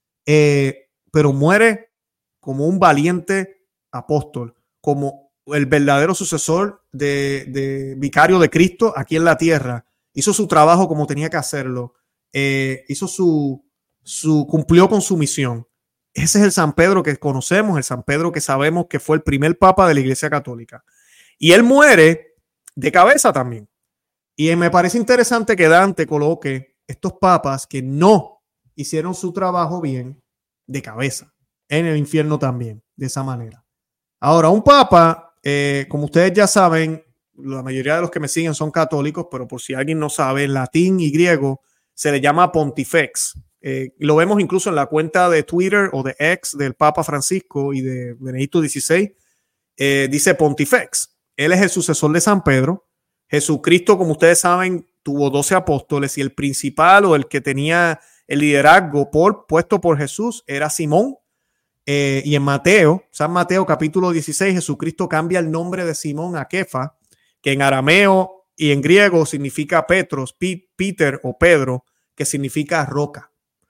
eh, pero muere como un valiente apóstol, como el verdadero sucesor de, de vicario de Cristo aquí en la tierra. Hizo su trabajo como tenía que hacerlo, eh, hizo su, su, cumplió con su misión. Ese es el San Pedro que conocemos, el San Pedro que sabemos que fue el primer papa de la Iglesia Católica. Y él muere de cabeza también. Y me parece interesante que Dante coloque estos papas que no hicieron su trabajo bien de cabeza en el infierno también, de esa manera. Ahora, un papa, eh, como ustedes ya saben, la mayoría de los que me siguen son católicos, pero por si alguien no sabe, en latín y griego se le llama pontifex. Eh, lo vemos incluso en la cuenta de Twitter o de X del Papa Francisco y de Benedicto dieciséis. Eh, dice pontifex. Él es el sucesor de San Pedro. Jesucristo, como ustedes saben, tuvo doce apóstoles y el principal o el que tenía el liderazgo por, puesto por Jesús era Simón. Eh, y en Mateo, San Mateo capítulo dieciséis, Jesucristo cambia el nombre de Simón a Kefa, que en arameo y en griego significa Petros, Peter o Pedro, que significa roca.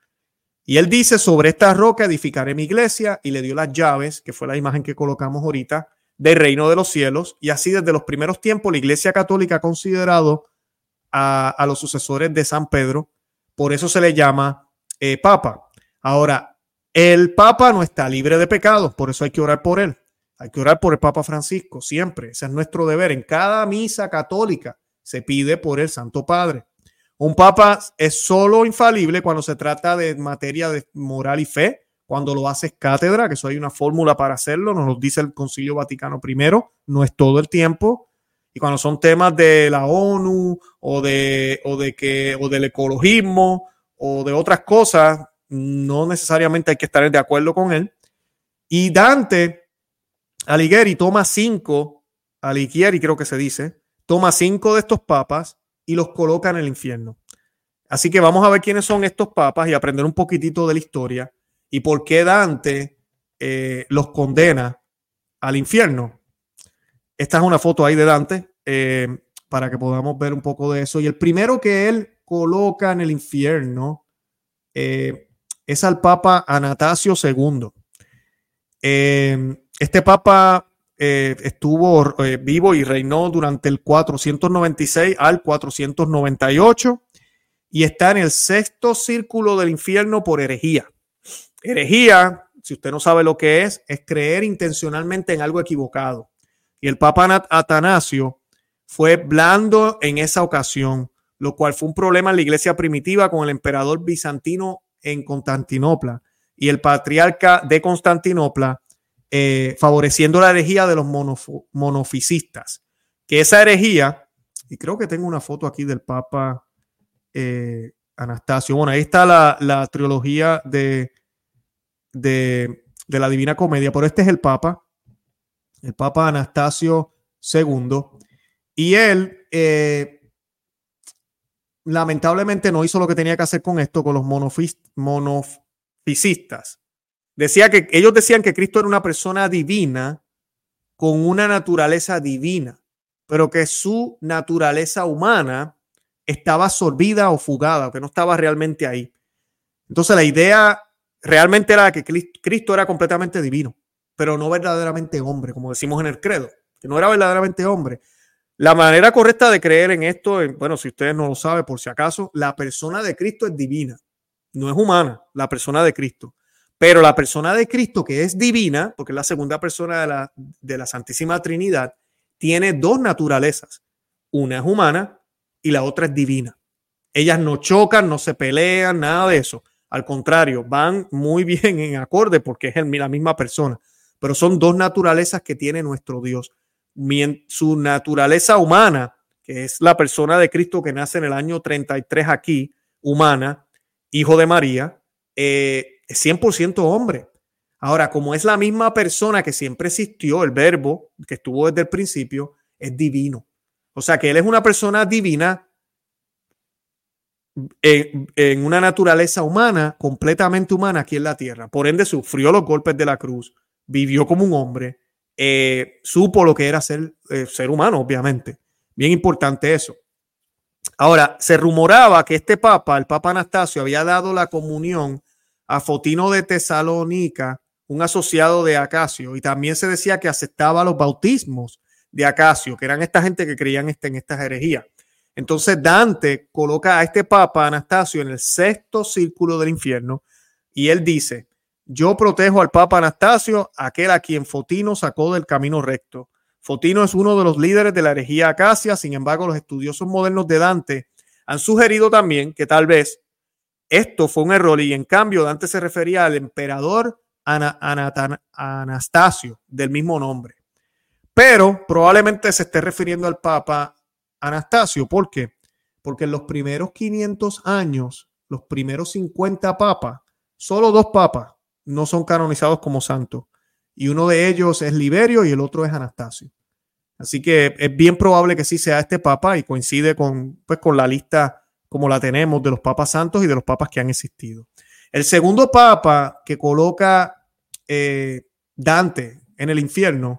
Y él dice, sobre esta roca edificaré mi iglesia, y le dio las llaves, que fue la imagen que colocamos ahorita, del reino de los cielos. Y así desde los primeros tiempos la Iglesia Católica ha considerado a, a los sucesores de San Pedro. Por eso se le llama eh, Papa. Ahora, el Papa no está libre de pecados, por eso hay que orar por él. Hay que orar por el Papa Francisco siempre. Ese es nuestro deber. En cada misa católica se pide por el Santo Padre. Un Papa es solo infalible cuando se trata de materia de moral y fe. Cuando lo haces cátedra, que eso hay una fórmula para hacerlo, nos lo dice el Concilio Vaticano primero, no es todo el tiempo. Y cuando son temas de la ONU o de, o de que, o del ecologismo o de otras cosas, no necesariamente hay que estar de acuerdo con él. Y Dante Alighieri toma cinco, Alighieri creo que se dice, toma cinco de estos papas y los coloca en el infierno. Así que vamos a ver quiénes son estos papas y aprender un poquitito de la historia. ¿Y por qué Dante eh, los condena al infierno. Esta es una foto ahí de Dante eh, para que podamos ver un poco de eso. Y el primero que él coloca en el infierno eh, es al Papa Anastasio segundo. Eh, este Papa eh, estuvo eh, vivo y reinó durante el cuatrocientos noventa y seis al cuatrocientos noventa y ocho y está en el sexto círculo del infierno por herejía. Herejía, si usted no sabe lo que es, es creer intencionalmente en algo equivocado. Y el Papa Atanasio fue blando en esa ocasión, lo cual fue un problema en la iglesia primitiva con el emperador bizantino en Constantinopla y el patriarca de Constantinopla, eh, favoreciendo la herejía de los monof- monofisistas. Que esa herejía, y creo que tengo una foto aquí del Papa eh, Anastasio. Bueno, ahí está la, la trilogía de, de, de la Divina Comedia, pero este es el Papa, el Papa Anastasio segundo, y él eh, lamentablemente no hizo lo que tenía que hacer con esto, con los monofis, monofisistas. Decía que ellos decían que Cristo era una persona divina con una naturaleza divina, pero que su naturaleza humana estaba absorbida o fugada, que no estaba realmente ahí. Entonces la idea realmente era que Cristo era completamente divino, pero no verdaderamente hombre, como decimos en el credo, que no era verdaderamente hombre. La manera correcta de creer en esto, bueno, si ustedes no lo saben, por si acaso, la persona de Cristo es divina, no es humana, la persona de Cristo. Pero la persona de Cristo, que es divina, porque es la segunda persona de la, de la Santísima Trinidad, tiene dos naturalezas. Una es humana y la otra es divina. Ellas no chocan, no se pelean, nada de eso. Al contrario, van muy bien en acorde porque es el, la misma persona. Pero son dos naturalezas que tiene nuestro Dios. Su naturaleza humana, que es la persona de Cristo que nace en el año treinta y tres aquí, humana, hijo de María, eh, es cien por ciento hombre. Ahora, como es la misma persona que siempre existió, el verbo que estuvo desde el principio, es divino. O sea que él es una persona divina en, en una naturaleza humana, completamente humana aquí en la tierra. Por ende, sufrió los golpes de la cruz, vivió como un hombre, eh, supo lo que era ser, eh, ser humano, obviamente. Bien importante eso. Ahora, se rumoraba que este papa, el Papa Anastasio, había dado la comunión a Fotino de Tesalónica, un asociado de Acacio, y también se decía que aceptaba los bautismos de Acacio, que eran esta gente que creían en estas herejías. Entonces Dante coloca a este Papa Anastasio en el sexto círculo del infierno y él dice: yo protejo al Papa Anastasio, aquel a quien Fotino sacó del camino recto. Fotino es uno de los líderes de la herejía acacia. Sin embargo, los estudiosos modernos de Dante han sugerido también que tal vez esto fue un error y en cambio Dante se refería al emperador Ana, Anatan, Anastasio, del mismo nombre. Pero probablemente se esté refiriendo al Papa Anastasio. ¿Por qué? Porque en los primeros quinientos años, los primeros cincuenta papas, solo dos papas no son canonizados como santos. Y uno de ellos es Liberio y el otro es Anastasio. Así que es bien probable que sí sea este papa y coincide con, pues, con la lista como la tenemos de los papas santos y de los papas que han existido. El segundo papa que coloca eh, Dante en el infierno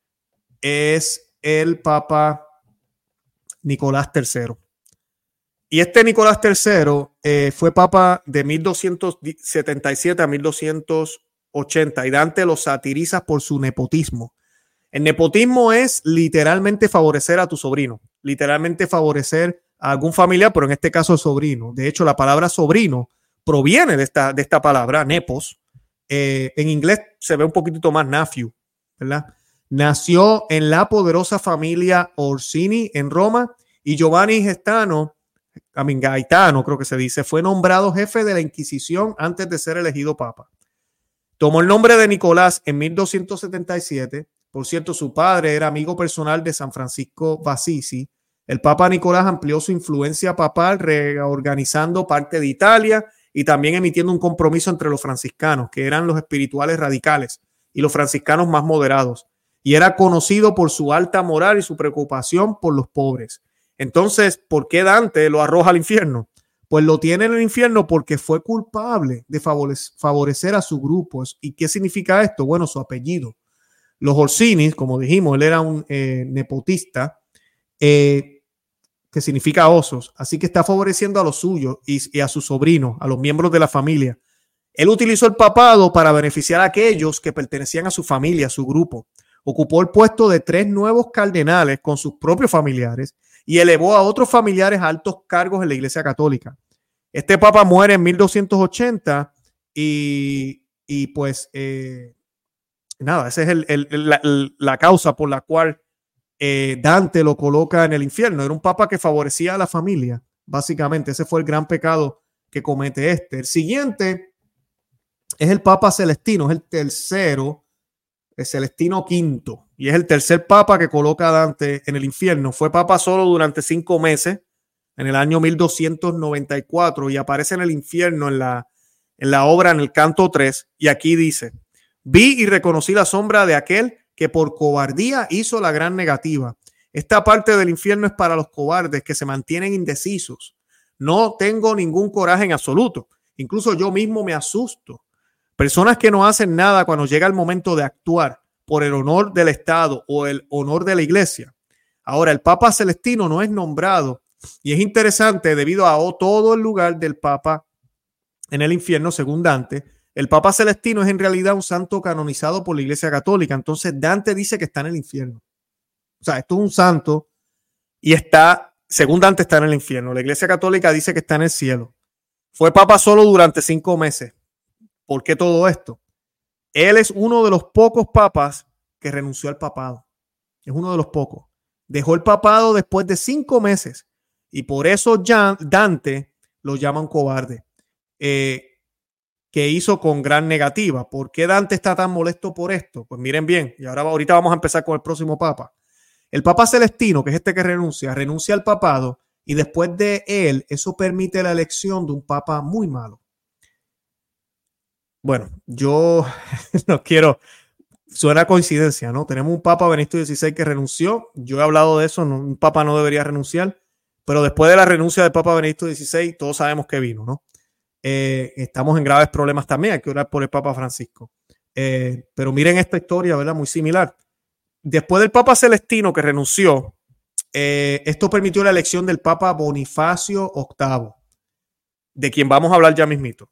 es el Papa Nicolás tercero. Y este Nicolás tercero eh, fue papa de mil doscientos setenta y siete a mil doscientos ochenta y Dante lo satiriza por su nepotismo. El nepotismo es literalmente favorecer a tu sobrino, literalmente favorecer a algún familiar, pero en este caso sobrino. De hecho, la palabra sobrino proviene de esta, de esta palabra, nepos. Eh, en inglés se ve un poquitito más nephew, ¿verdad? Nació en la poderosa familia Orsini en Roma y Giovanni Gaetano, I mean, Gaetano creo que se dice, fue nombrado jefe de la Inquisición antes de ser elegido papa. Tomó el nombre de Nicolás en mil doscientos setenta y siete. Por cierto, su padre era amigo personal de San Francisco d'Assisi. El Papa Nicolás amplió su influencia papal reorganizando parte de Italia y también emitiendo un compromiso entre los franciscanos, que eran los espirituales radicales, y los franciscanos más moderados. Y era conocido por su alta moral y su preocupación por los pobres. Entonces, ¿por qué Dante lo arroja al infierno? Pues lo tiene en el infierno porque fue culpable de favorecer a su grupo. ¿Y qué significa esto? Bueno, su apellido. Los Orsini, como dijimos, él era un eh, nepotista, eh, que significa osos, así que está favoreciendo a los suyos y, y a sus sobrinos, a los miembros de la familia. Él utilizó el papado para beneficiar a aquellos que pertenecían a su familia, a su grupo. Ocupó el puesto de tres nuevos cardenales con sus propios familiares y elevó a otros familiares a altos cargos en la Iglesia Católica. Este papa muere en mil doscientos ochenta y, y pues eh, nada, esa es el, el, la, la causa por la cual eh, Dante lo coloca en el infierno. Era un papa que favorecía a la familia, básicamente. Ese fue el gran pecado que comete este. El siguiente es el Papa Celestino, es el tercero, el Celestino quinto, y es el tercer papa que coloca a Dante en el infierno. Fue papa solo durante cinco meses, en el año mil doscientos noventa y cuatro, y aparece en el infierno en la, en la obra, en el canto tres, y aquí dice: vi y reconocí la sombra de aquel que por cobardía hizo la gran negativa. Esta parte del infierno es para los cobardes que se mantienen indecisos. No tengo ningún coraje en absoluto. Incluso yo mismo me asusto. Personas que no hacen nada cuando llega el momento de actuar por el honor del Estado o el honor de la Iglesia. Ahora, el Papa Celestino no es nombrado y es interesante debido a todo el lugar del Papa en el infierno, según Dante. El Papa Celestino es en realidad un santo canonizado por la Iglesia Católica. Entonces Dante dice que está en el infierno. O sea, esto es un santo y está, según Dante, está en el infierno. La Iglesia Católica dice que está en el cielo. Fue papa solo durante cinco meses. ¿Por qué todo esto? Él es uno de los pocos papas que renunció al papado. Es uno de los pocos. Dejó el papado después de cinco meses y por eso ya Dante lo llama un cobarde. Eh, que hizo con gran negativa. ¿Por qué Dante está tan molesto por esto? Pues miren bien, y ahora ahorita vamos a empezar con el próximo papa. El Papa Celestino, que es este que renuncia, renuncia al papado y después de él, eso permite la elección de un papa muy malo. Bueno, yo no quiero, suena coincidencia, ¿no? Tenemos un papa, Benedicto dieciséis, que renunció. Yo he hablado de eso, ¿no? Un papa no debería renunciar, pero después de la renuncia del papa Benedicto dieciséis, todos sabemos que vino, ¿no? Eh, estamos en graves problemas también, hay que orar por el Papa Francisco. Eh, pero miren esta historia, ¿verdad? Muy similar. Después del Papa Celestino que renunció, eh, esto permitió la elección del Papa Bonifacio octavo, de quien vamos a hablar ya mismito.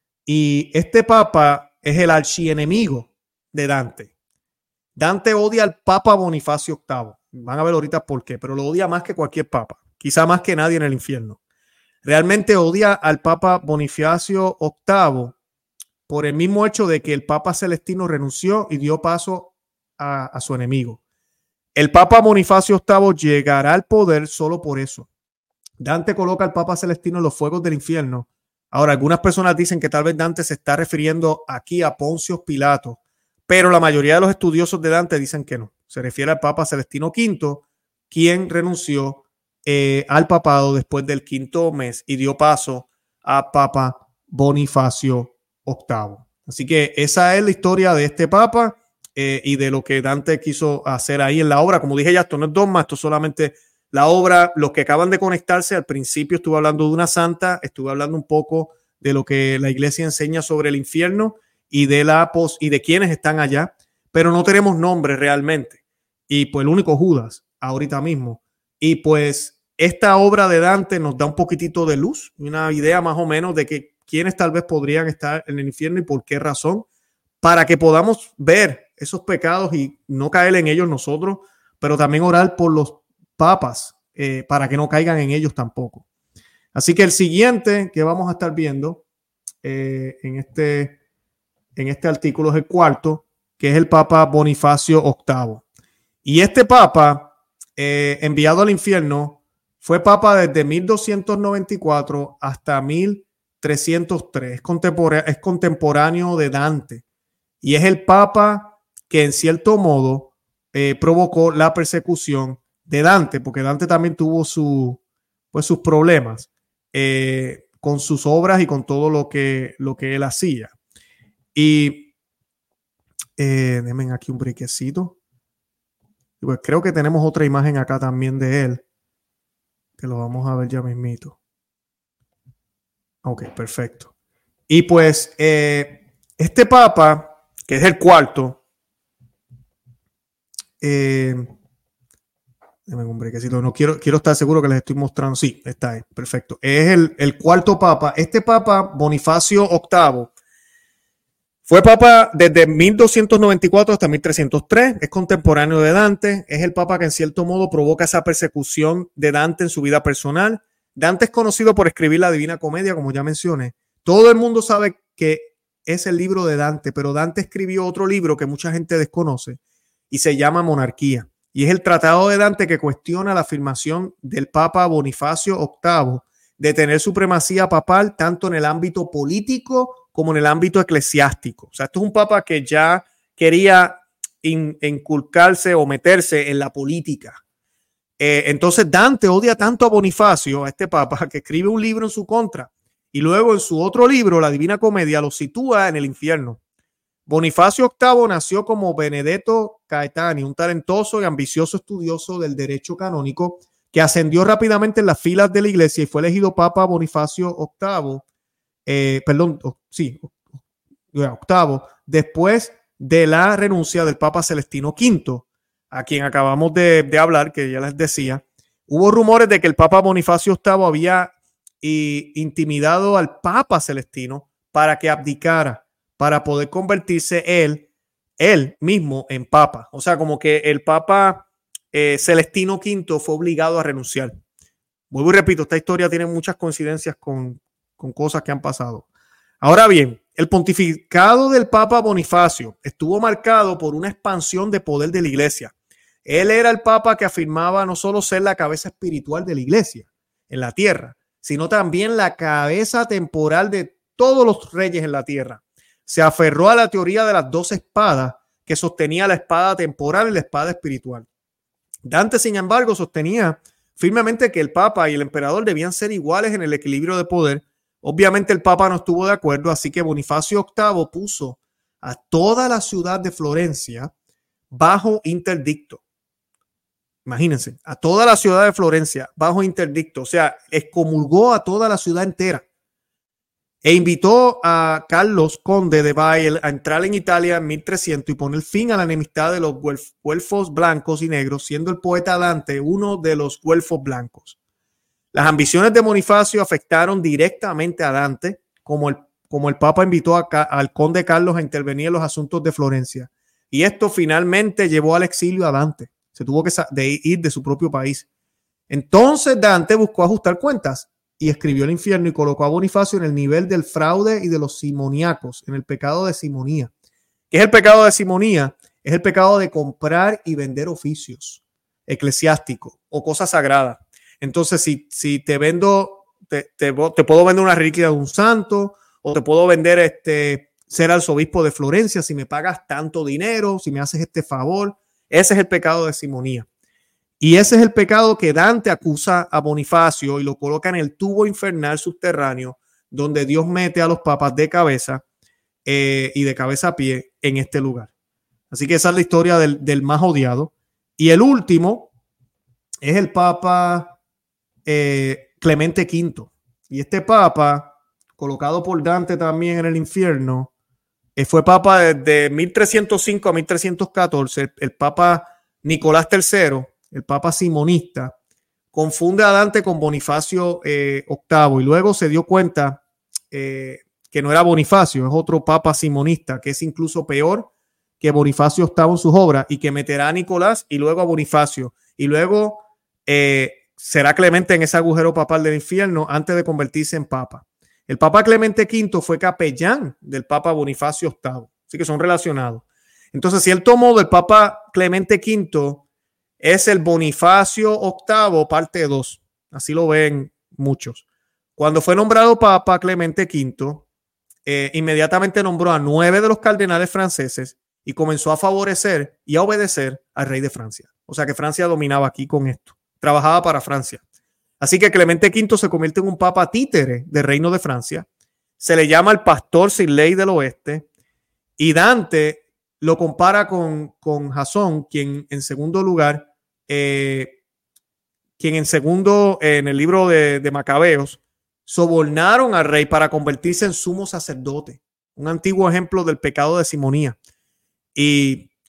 Y este Papa es el archienemigo de Dante. Dante odia al Papa Bonifacio octavo. Van a ver ahorita por qué, pero lo odia más que cualquier Papa, quizá más que nadie en el infierno. Realmente odia al Papa Bonifacio octavo por el mismo hecho de que el Papa Celestino renunció y dio paso a, a su enemigo. El Papa Bonifacio octavo llegará al poder solo por eso. Dante coloca al Papa Celestino en los fuegos del infierno. Ahora, algunas personas dicen que tal vez Dante se está refiriendo aquí a Poncio Pilato, pero la mayoría de los estudiosos de Dante dicen que no. Se refiere al Papa Celestino quinto, quien renunció eh, al papado después del quinto mes y dio paso a Papa Bonifacio octavo. Así que esa es la historia de este Papa eh, y de lo que Dante quiso hacer ahí en la obra. Como dije ya, esto no es dogma, esto es solamente la obra. Los que acaban de conectarse, al principio estuve hablando de una santa, estuve hablando un poco de lo que la iglesia enseña sobre el infierno y de la pos y de quienes están allá, pero no tenemos nombre realmente. Y pues el único Judas, ahorita mismo. Y pues esta obra de Dante nos da un poquitito de luz, una idea más o menos de que quiénes tal vez podrían estar en el infierno y por qué razón, para que podamos ver esos pecados y no caer en ellos nosotros, pero también orar por los papas eh, para que no caigan en ellos tampoco. Así que el siguiente que vamos a estar viendo eh, en, este, en este artículo es el cuarto, que es el Papa Bonifacio octavo. Y este Papa, eh, enviado al infierno, fue Papa desde mil doscientos noventa y cuatro hasta mil trescientos tres. Es contemporáneo, es contemporáneo de Dante. Y es el Papa que en cierto modo eh, provocó la persecución de Dante, porque Dante también tuvo su, pues, sus problemas eh, con sus obras y con todo lo que, lo que él hacía. Y eh, denme aquí un briquecito. Pues creo que tenemos otra imagen acá también de él, que lo vamos a ver ya mismito. Ok, perfecto. Y pues eh, este Papa, que es el cuarto, Eh, no quiero, quiero estar seguro que les estoy mostrando. Sí, está ahí, perfecto. Es el, el cuarto papa. Este papa, Bonifacio octavo, fue papa desde mil doscientos noventa y cuatro hasta mil trescientos tres. Es contemporáneo de Dante. Es el papa que en cierto modo provoca esa persecución de Dante en su vida personal. Dante es conocido por escribir la Divina Comedia, como ya mencioné. Todo el mundo sabe que es el libro de Dante, pero Dante escribió otro libro que mucha gente desconoce y se llama Monarquía. Y es el tratado de Dante que cuestiona la afirmación del Papa Bonifacio octavo de tener supremacía papal tanto en el ámbito político como en el ámbito eclesiástico. O sea, esto es un papa que ya quería in, inculcarse o meterse en la política. Eh, entonces Dante odia tanto a Bonifacio, a este papa, que escribe un libro en su contra y luego en su otro libro, la Divina Comedia, lo sitúa en el infierno. Bonifacio octavo nació como Benedetto Caetani, un talentoso y ambicioso estudioso del derecho canónico que ascendió rápidamente en las filas de la iglesia y fue elegido Papa Bonifacio octavo, eh, perdón, oh, sí, octavo, después de la renuncia del Papa Celestino quinto, a quien acabamos de, de hablar, que ya les decía. Hubo rumores de que el Papa Bonifacio octavo había y, intimidado al Papa Celestino para que abdicara, para poder convertirse él, él mismo en Papa. O sea, como que el Papa eh, Celestino quinto fue obligado a renunciar. Vuelvo y repito, esta historia tiene muchas coincidencias con, con cosas que han pasado. Ahora bien, el pontificado del Papa Bonifacio estuvo marcado por una expansión de poder de la iglesia. Él era el Papa que afirmaba no solo ser la cabeza espiritual de la iglesia en la tierra, sino también la cabeza temporal de todos los reyes en la tierra. Se aferró a la teoría de las dos espadas que sostenía la espada temporal y la espada espiritual. Dante, sin embargo, sostenía firmemente que el Papa y el emperador debían ser iguales en el equilibrio de poder. Obviamente el Papa no estuvo de acuerdo, así que Bonifacio octavo puso a toda la ciudad de Florencia bajo interdicto. Imagínense, a toda la ciudad de Florencia bajo interdicto, o sea, excomulgó a toda la ciudad entera e invitó a Carlos Conde de Bail a entrar en Italia en mil trescientos y poner fin a la enemistad de los güelfos blancos y negros, siendo el poeta Dante uno de los güelfos blancos. Las ambiciones de Bonifacio afectaron directamente a Dante, como el, como el Papa invitó a, al conde Carlos a intervenir en los asuntos de Florencia. Y esto finalmente llevó al exilio a Dante. Se tuvo que de ir de su propio país. Entonces Dante buscó ajustar cuentas y escribió el infierno y colocó a Bonifacio en el nivel del fraude y de los simoníacos, en el pecado de simonía. ¿Qué es el pecado de simonía? Es el pecado de comprar y vender oficios eclesiásticos o cosas sagradas. Entonces, si, si te vendo, te, te, te puedo vender una reliquia de un santo, o te puedo vender este, ser arzobispo de Florencia si me pagas tanto dinero, si me haces este favor. Ese es el pecado de simonía. Y ese es el pecado que Dante acusa a Bonifacio y lo coloca en el tubo infernal subterráneo, donde Dios mete a los papas de cabeza eh, y de cabeza a pie en este lugar. Así que esa es la historia del, del más odiado. Y el último es el Papa Eh, Clemente quinto. Y este papa, colocado por Dante también en el infierno, eh, fue papa desde mil trescientos cinco a mil trescientos catorce. El, el papa Nicolás tercero, el papa simonista, confunde a Dante con Bonifacio eh, octavo y luego se dio cuenta eh, que no era Bonifacio, es otro papa simonista, que es incluso peor que Bonifacio octavo en sus obras, y que meterá a Nicolás y luego a Bonifacio y luego eh, será Clemente en ese agujero papal del infierno antes de convertirse en papa. El Papa Clemente quinto fue capellán del Papa Bonifacio octavo, así que son relacionados. Entonces, si él tomó del Papa Clemente quinto, es el Bonifacio octavo parte dos. Así lo ven muchos. Cuando fue nombrado Papa Clemente quinto, eh, inmediatamente nombró a nueve de los cardenales franceses y comenzó a favorecer y a obedecer al rey de Francia. O sea que Francia dominaba aquí con esto. Trabajaba para Francia. Así que Clemente quinto se convierte en un papa títere del reino de Francia. Se le llama el pastor sin ley del oeste. Y Dante lo compara con, con Jasón, quien en segundo lugar, eh, quien en segundo, eh, en el libro de, de Macabeos, sobornaron al rey para convertirse en sumo sacerdote. Un antiguo ejemplo del pecado de simonía. Y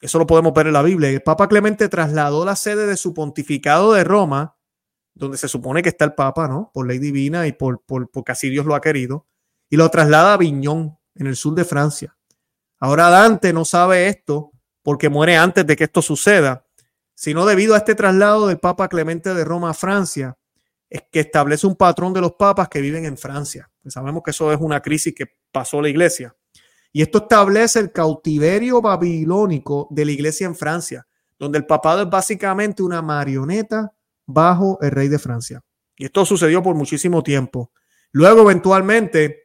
Eso lo podemos ver en la Biblia. El Papa Clemente trasladó la sede de su pontificado de Roma, donde se supone que está el Papa, ¿no? Por ley divina y por, por, porque así Dios lo ha querido, y lo traslada a Avignon, en el sur de Francia. Ahora Dante no sabe esto porque muere antes de que esto suceda, sino debido a este traslado del Papa Clemente de Roma a Francia, es que establece un patrón de los papas que viven en Francia. Pues sabemos que eso es una crisis que pasó la iglesia. Y esto establece el cautiverio babilónico de la iglesia en Francia, donde el papado es básicamente una marioneta bajo el rey de Francia. Y esto sucedió por muchísimo tiempo. Luego, eventualmente,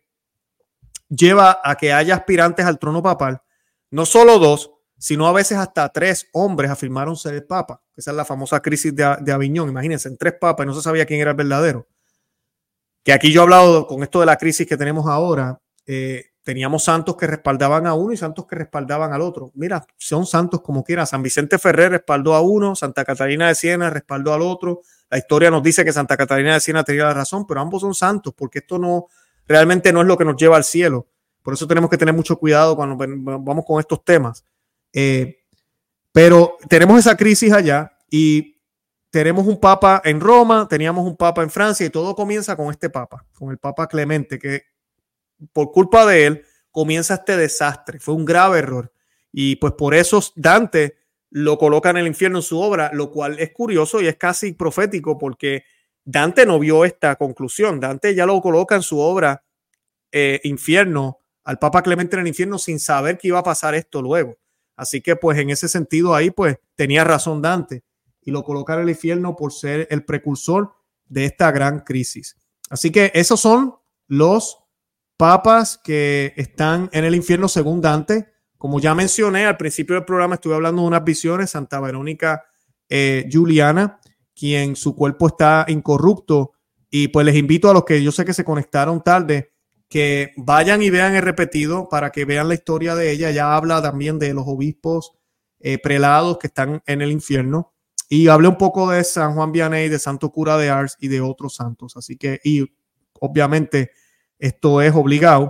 lleva a que haya aspirantes al trono papal, no solo dos, sino a veces hasta tres hombres afirmaron ser el papa. Esa es la famosa crisis de, de Aviñón. Imagínense, en tres papas y no se sabía quién era el verdadero. Que aquí yo he hablado con esto de la crisis que tenemos ahora. Eh, teníamos santos que respaldaban a uno y santos que respaldaban al otro. Mira, son santos como quiera. San Vicente Ferrer respaldó a uno, Santa Catalina de Siena respaldó al otro. La historia nos dice que Santa Catalina de Siena tenía la razón, pero ambos son santos porque esto no realmente no es lo que nos lleva al cielo. Por eso tenemos que tener mucho cuidado cuando vamos con estos temas. Eh, pero tenemos esa crisis allá y tenemos un papa en Roma, teníamos un papa en Francia y todo comienza con este papa, con el Papa Clemente, que por culpa de él comienza este desastre. Fue un grave error. Y pues por eso Dante lo coloca en el infierno en su obra, lo cual es curioso y es casi profético porque Dante no vio esta conclusión. Dante ya lo coloca en su obra eh, Infierno, al Papa Clemente en el infierno sin saber que iba a pasar esto luego. Así que pues en ese sentido ahí pues tenía razón Dante y lo coloca en el infierno por ser el precursor de esta gran crisis. Así que esos son los papas que están en el infierno según Dante. Como ya mencioné al principio del programa, estuve hablando de unas visiones, Santa Verónica eh, Juliana, quien su cuerpo está incorrupto, y pues les invito a los que yo sé que se conectaron tarde, que vayan y vean el repetido para que vean la historia de ella. Ya habla también de los obispos eh, prelados que están en el infierno, y hablé un poco de San Juan Vianney, de Santo Cura de Ars y de otros santos. Así que, y obviamente esto es obligado.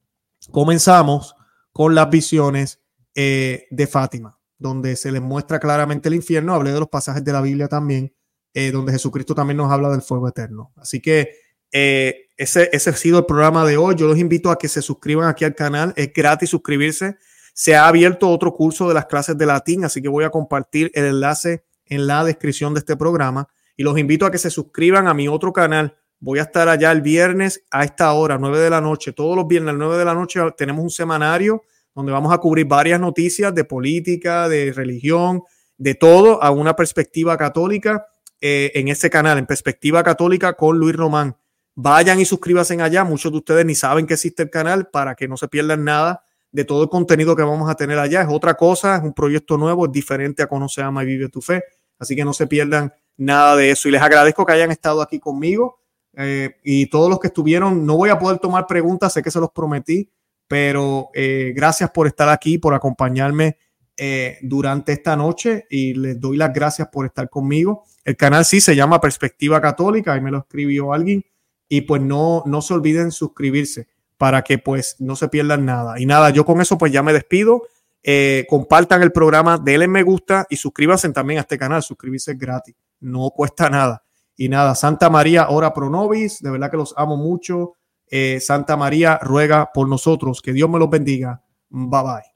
Comenzamos con las visiones eh, de Fátima, donde se les muestra claramente el infierno. Hablé de los pasajes de la Biblia también, eh, donde Jesucristo también nos habla del fuego eterno. Así que eh, ese, ese ha sido el programa de hoy. Yo los invito a que se suscriban aquí al canal. Es gratis suscribirse. Se ha abierto otro curso de las clases de latín, así que voy a compartir el enlace en la descripción de este programa. Y los invito a que se suscriban a mi otro canal. Voy a estar allá el viernes a esta hora, nueve de la noche. Todos los viernes a las nueve de la noche tenemos un semanario donde vamos a cubrir varias noticias de política, de religión, de todo, a una perspectiva católica eh, en ese canal, en Perspectiva Católica con Luis Román. Vayan y suscríbanse allá. Muchos de ustedes ni saben que existe el canal, para que no se pierdan nada de todo el contenido que vamos a tener allá. Es otra cosa, es un proyecto nuevo, es diferente a Conoce, Ama y Vive tu Fe. Así que no se pierdan nada de eso. Y les agradezco que hayan estado aquí conmigo. Eh, y todos los que estuvieron, no voy a poder tomar preguntas, sé que se los prometí, pero eh, gracias por estar aquí, por acompañarme eh, durante esta noche, y les doy las gracias por estar conmigo. El canal sí se llama Perspectiva Católica, ahí me lo escribió alguien, y pues no, no se olviden suscribirse para que pues no se pierdan nada. Y nada, yo con eso pues ya me despido. Eh, compartan el programa, denle me gusta y suscríbanse también a este canal. Suscribirse es gratis, no cuesta nada. Y nada, Santa María, ora pro nobis. De verdad que los amo mucho. Eh, Santa María, ruega por nosotros. Que Dios me los bendiga. Bye bye.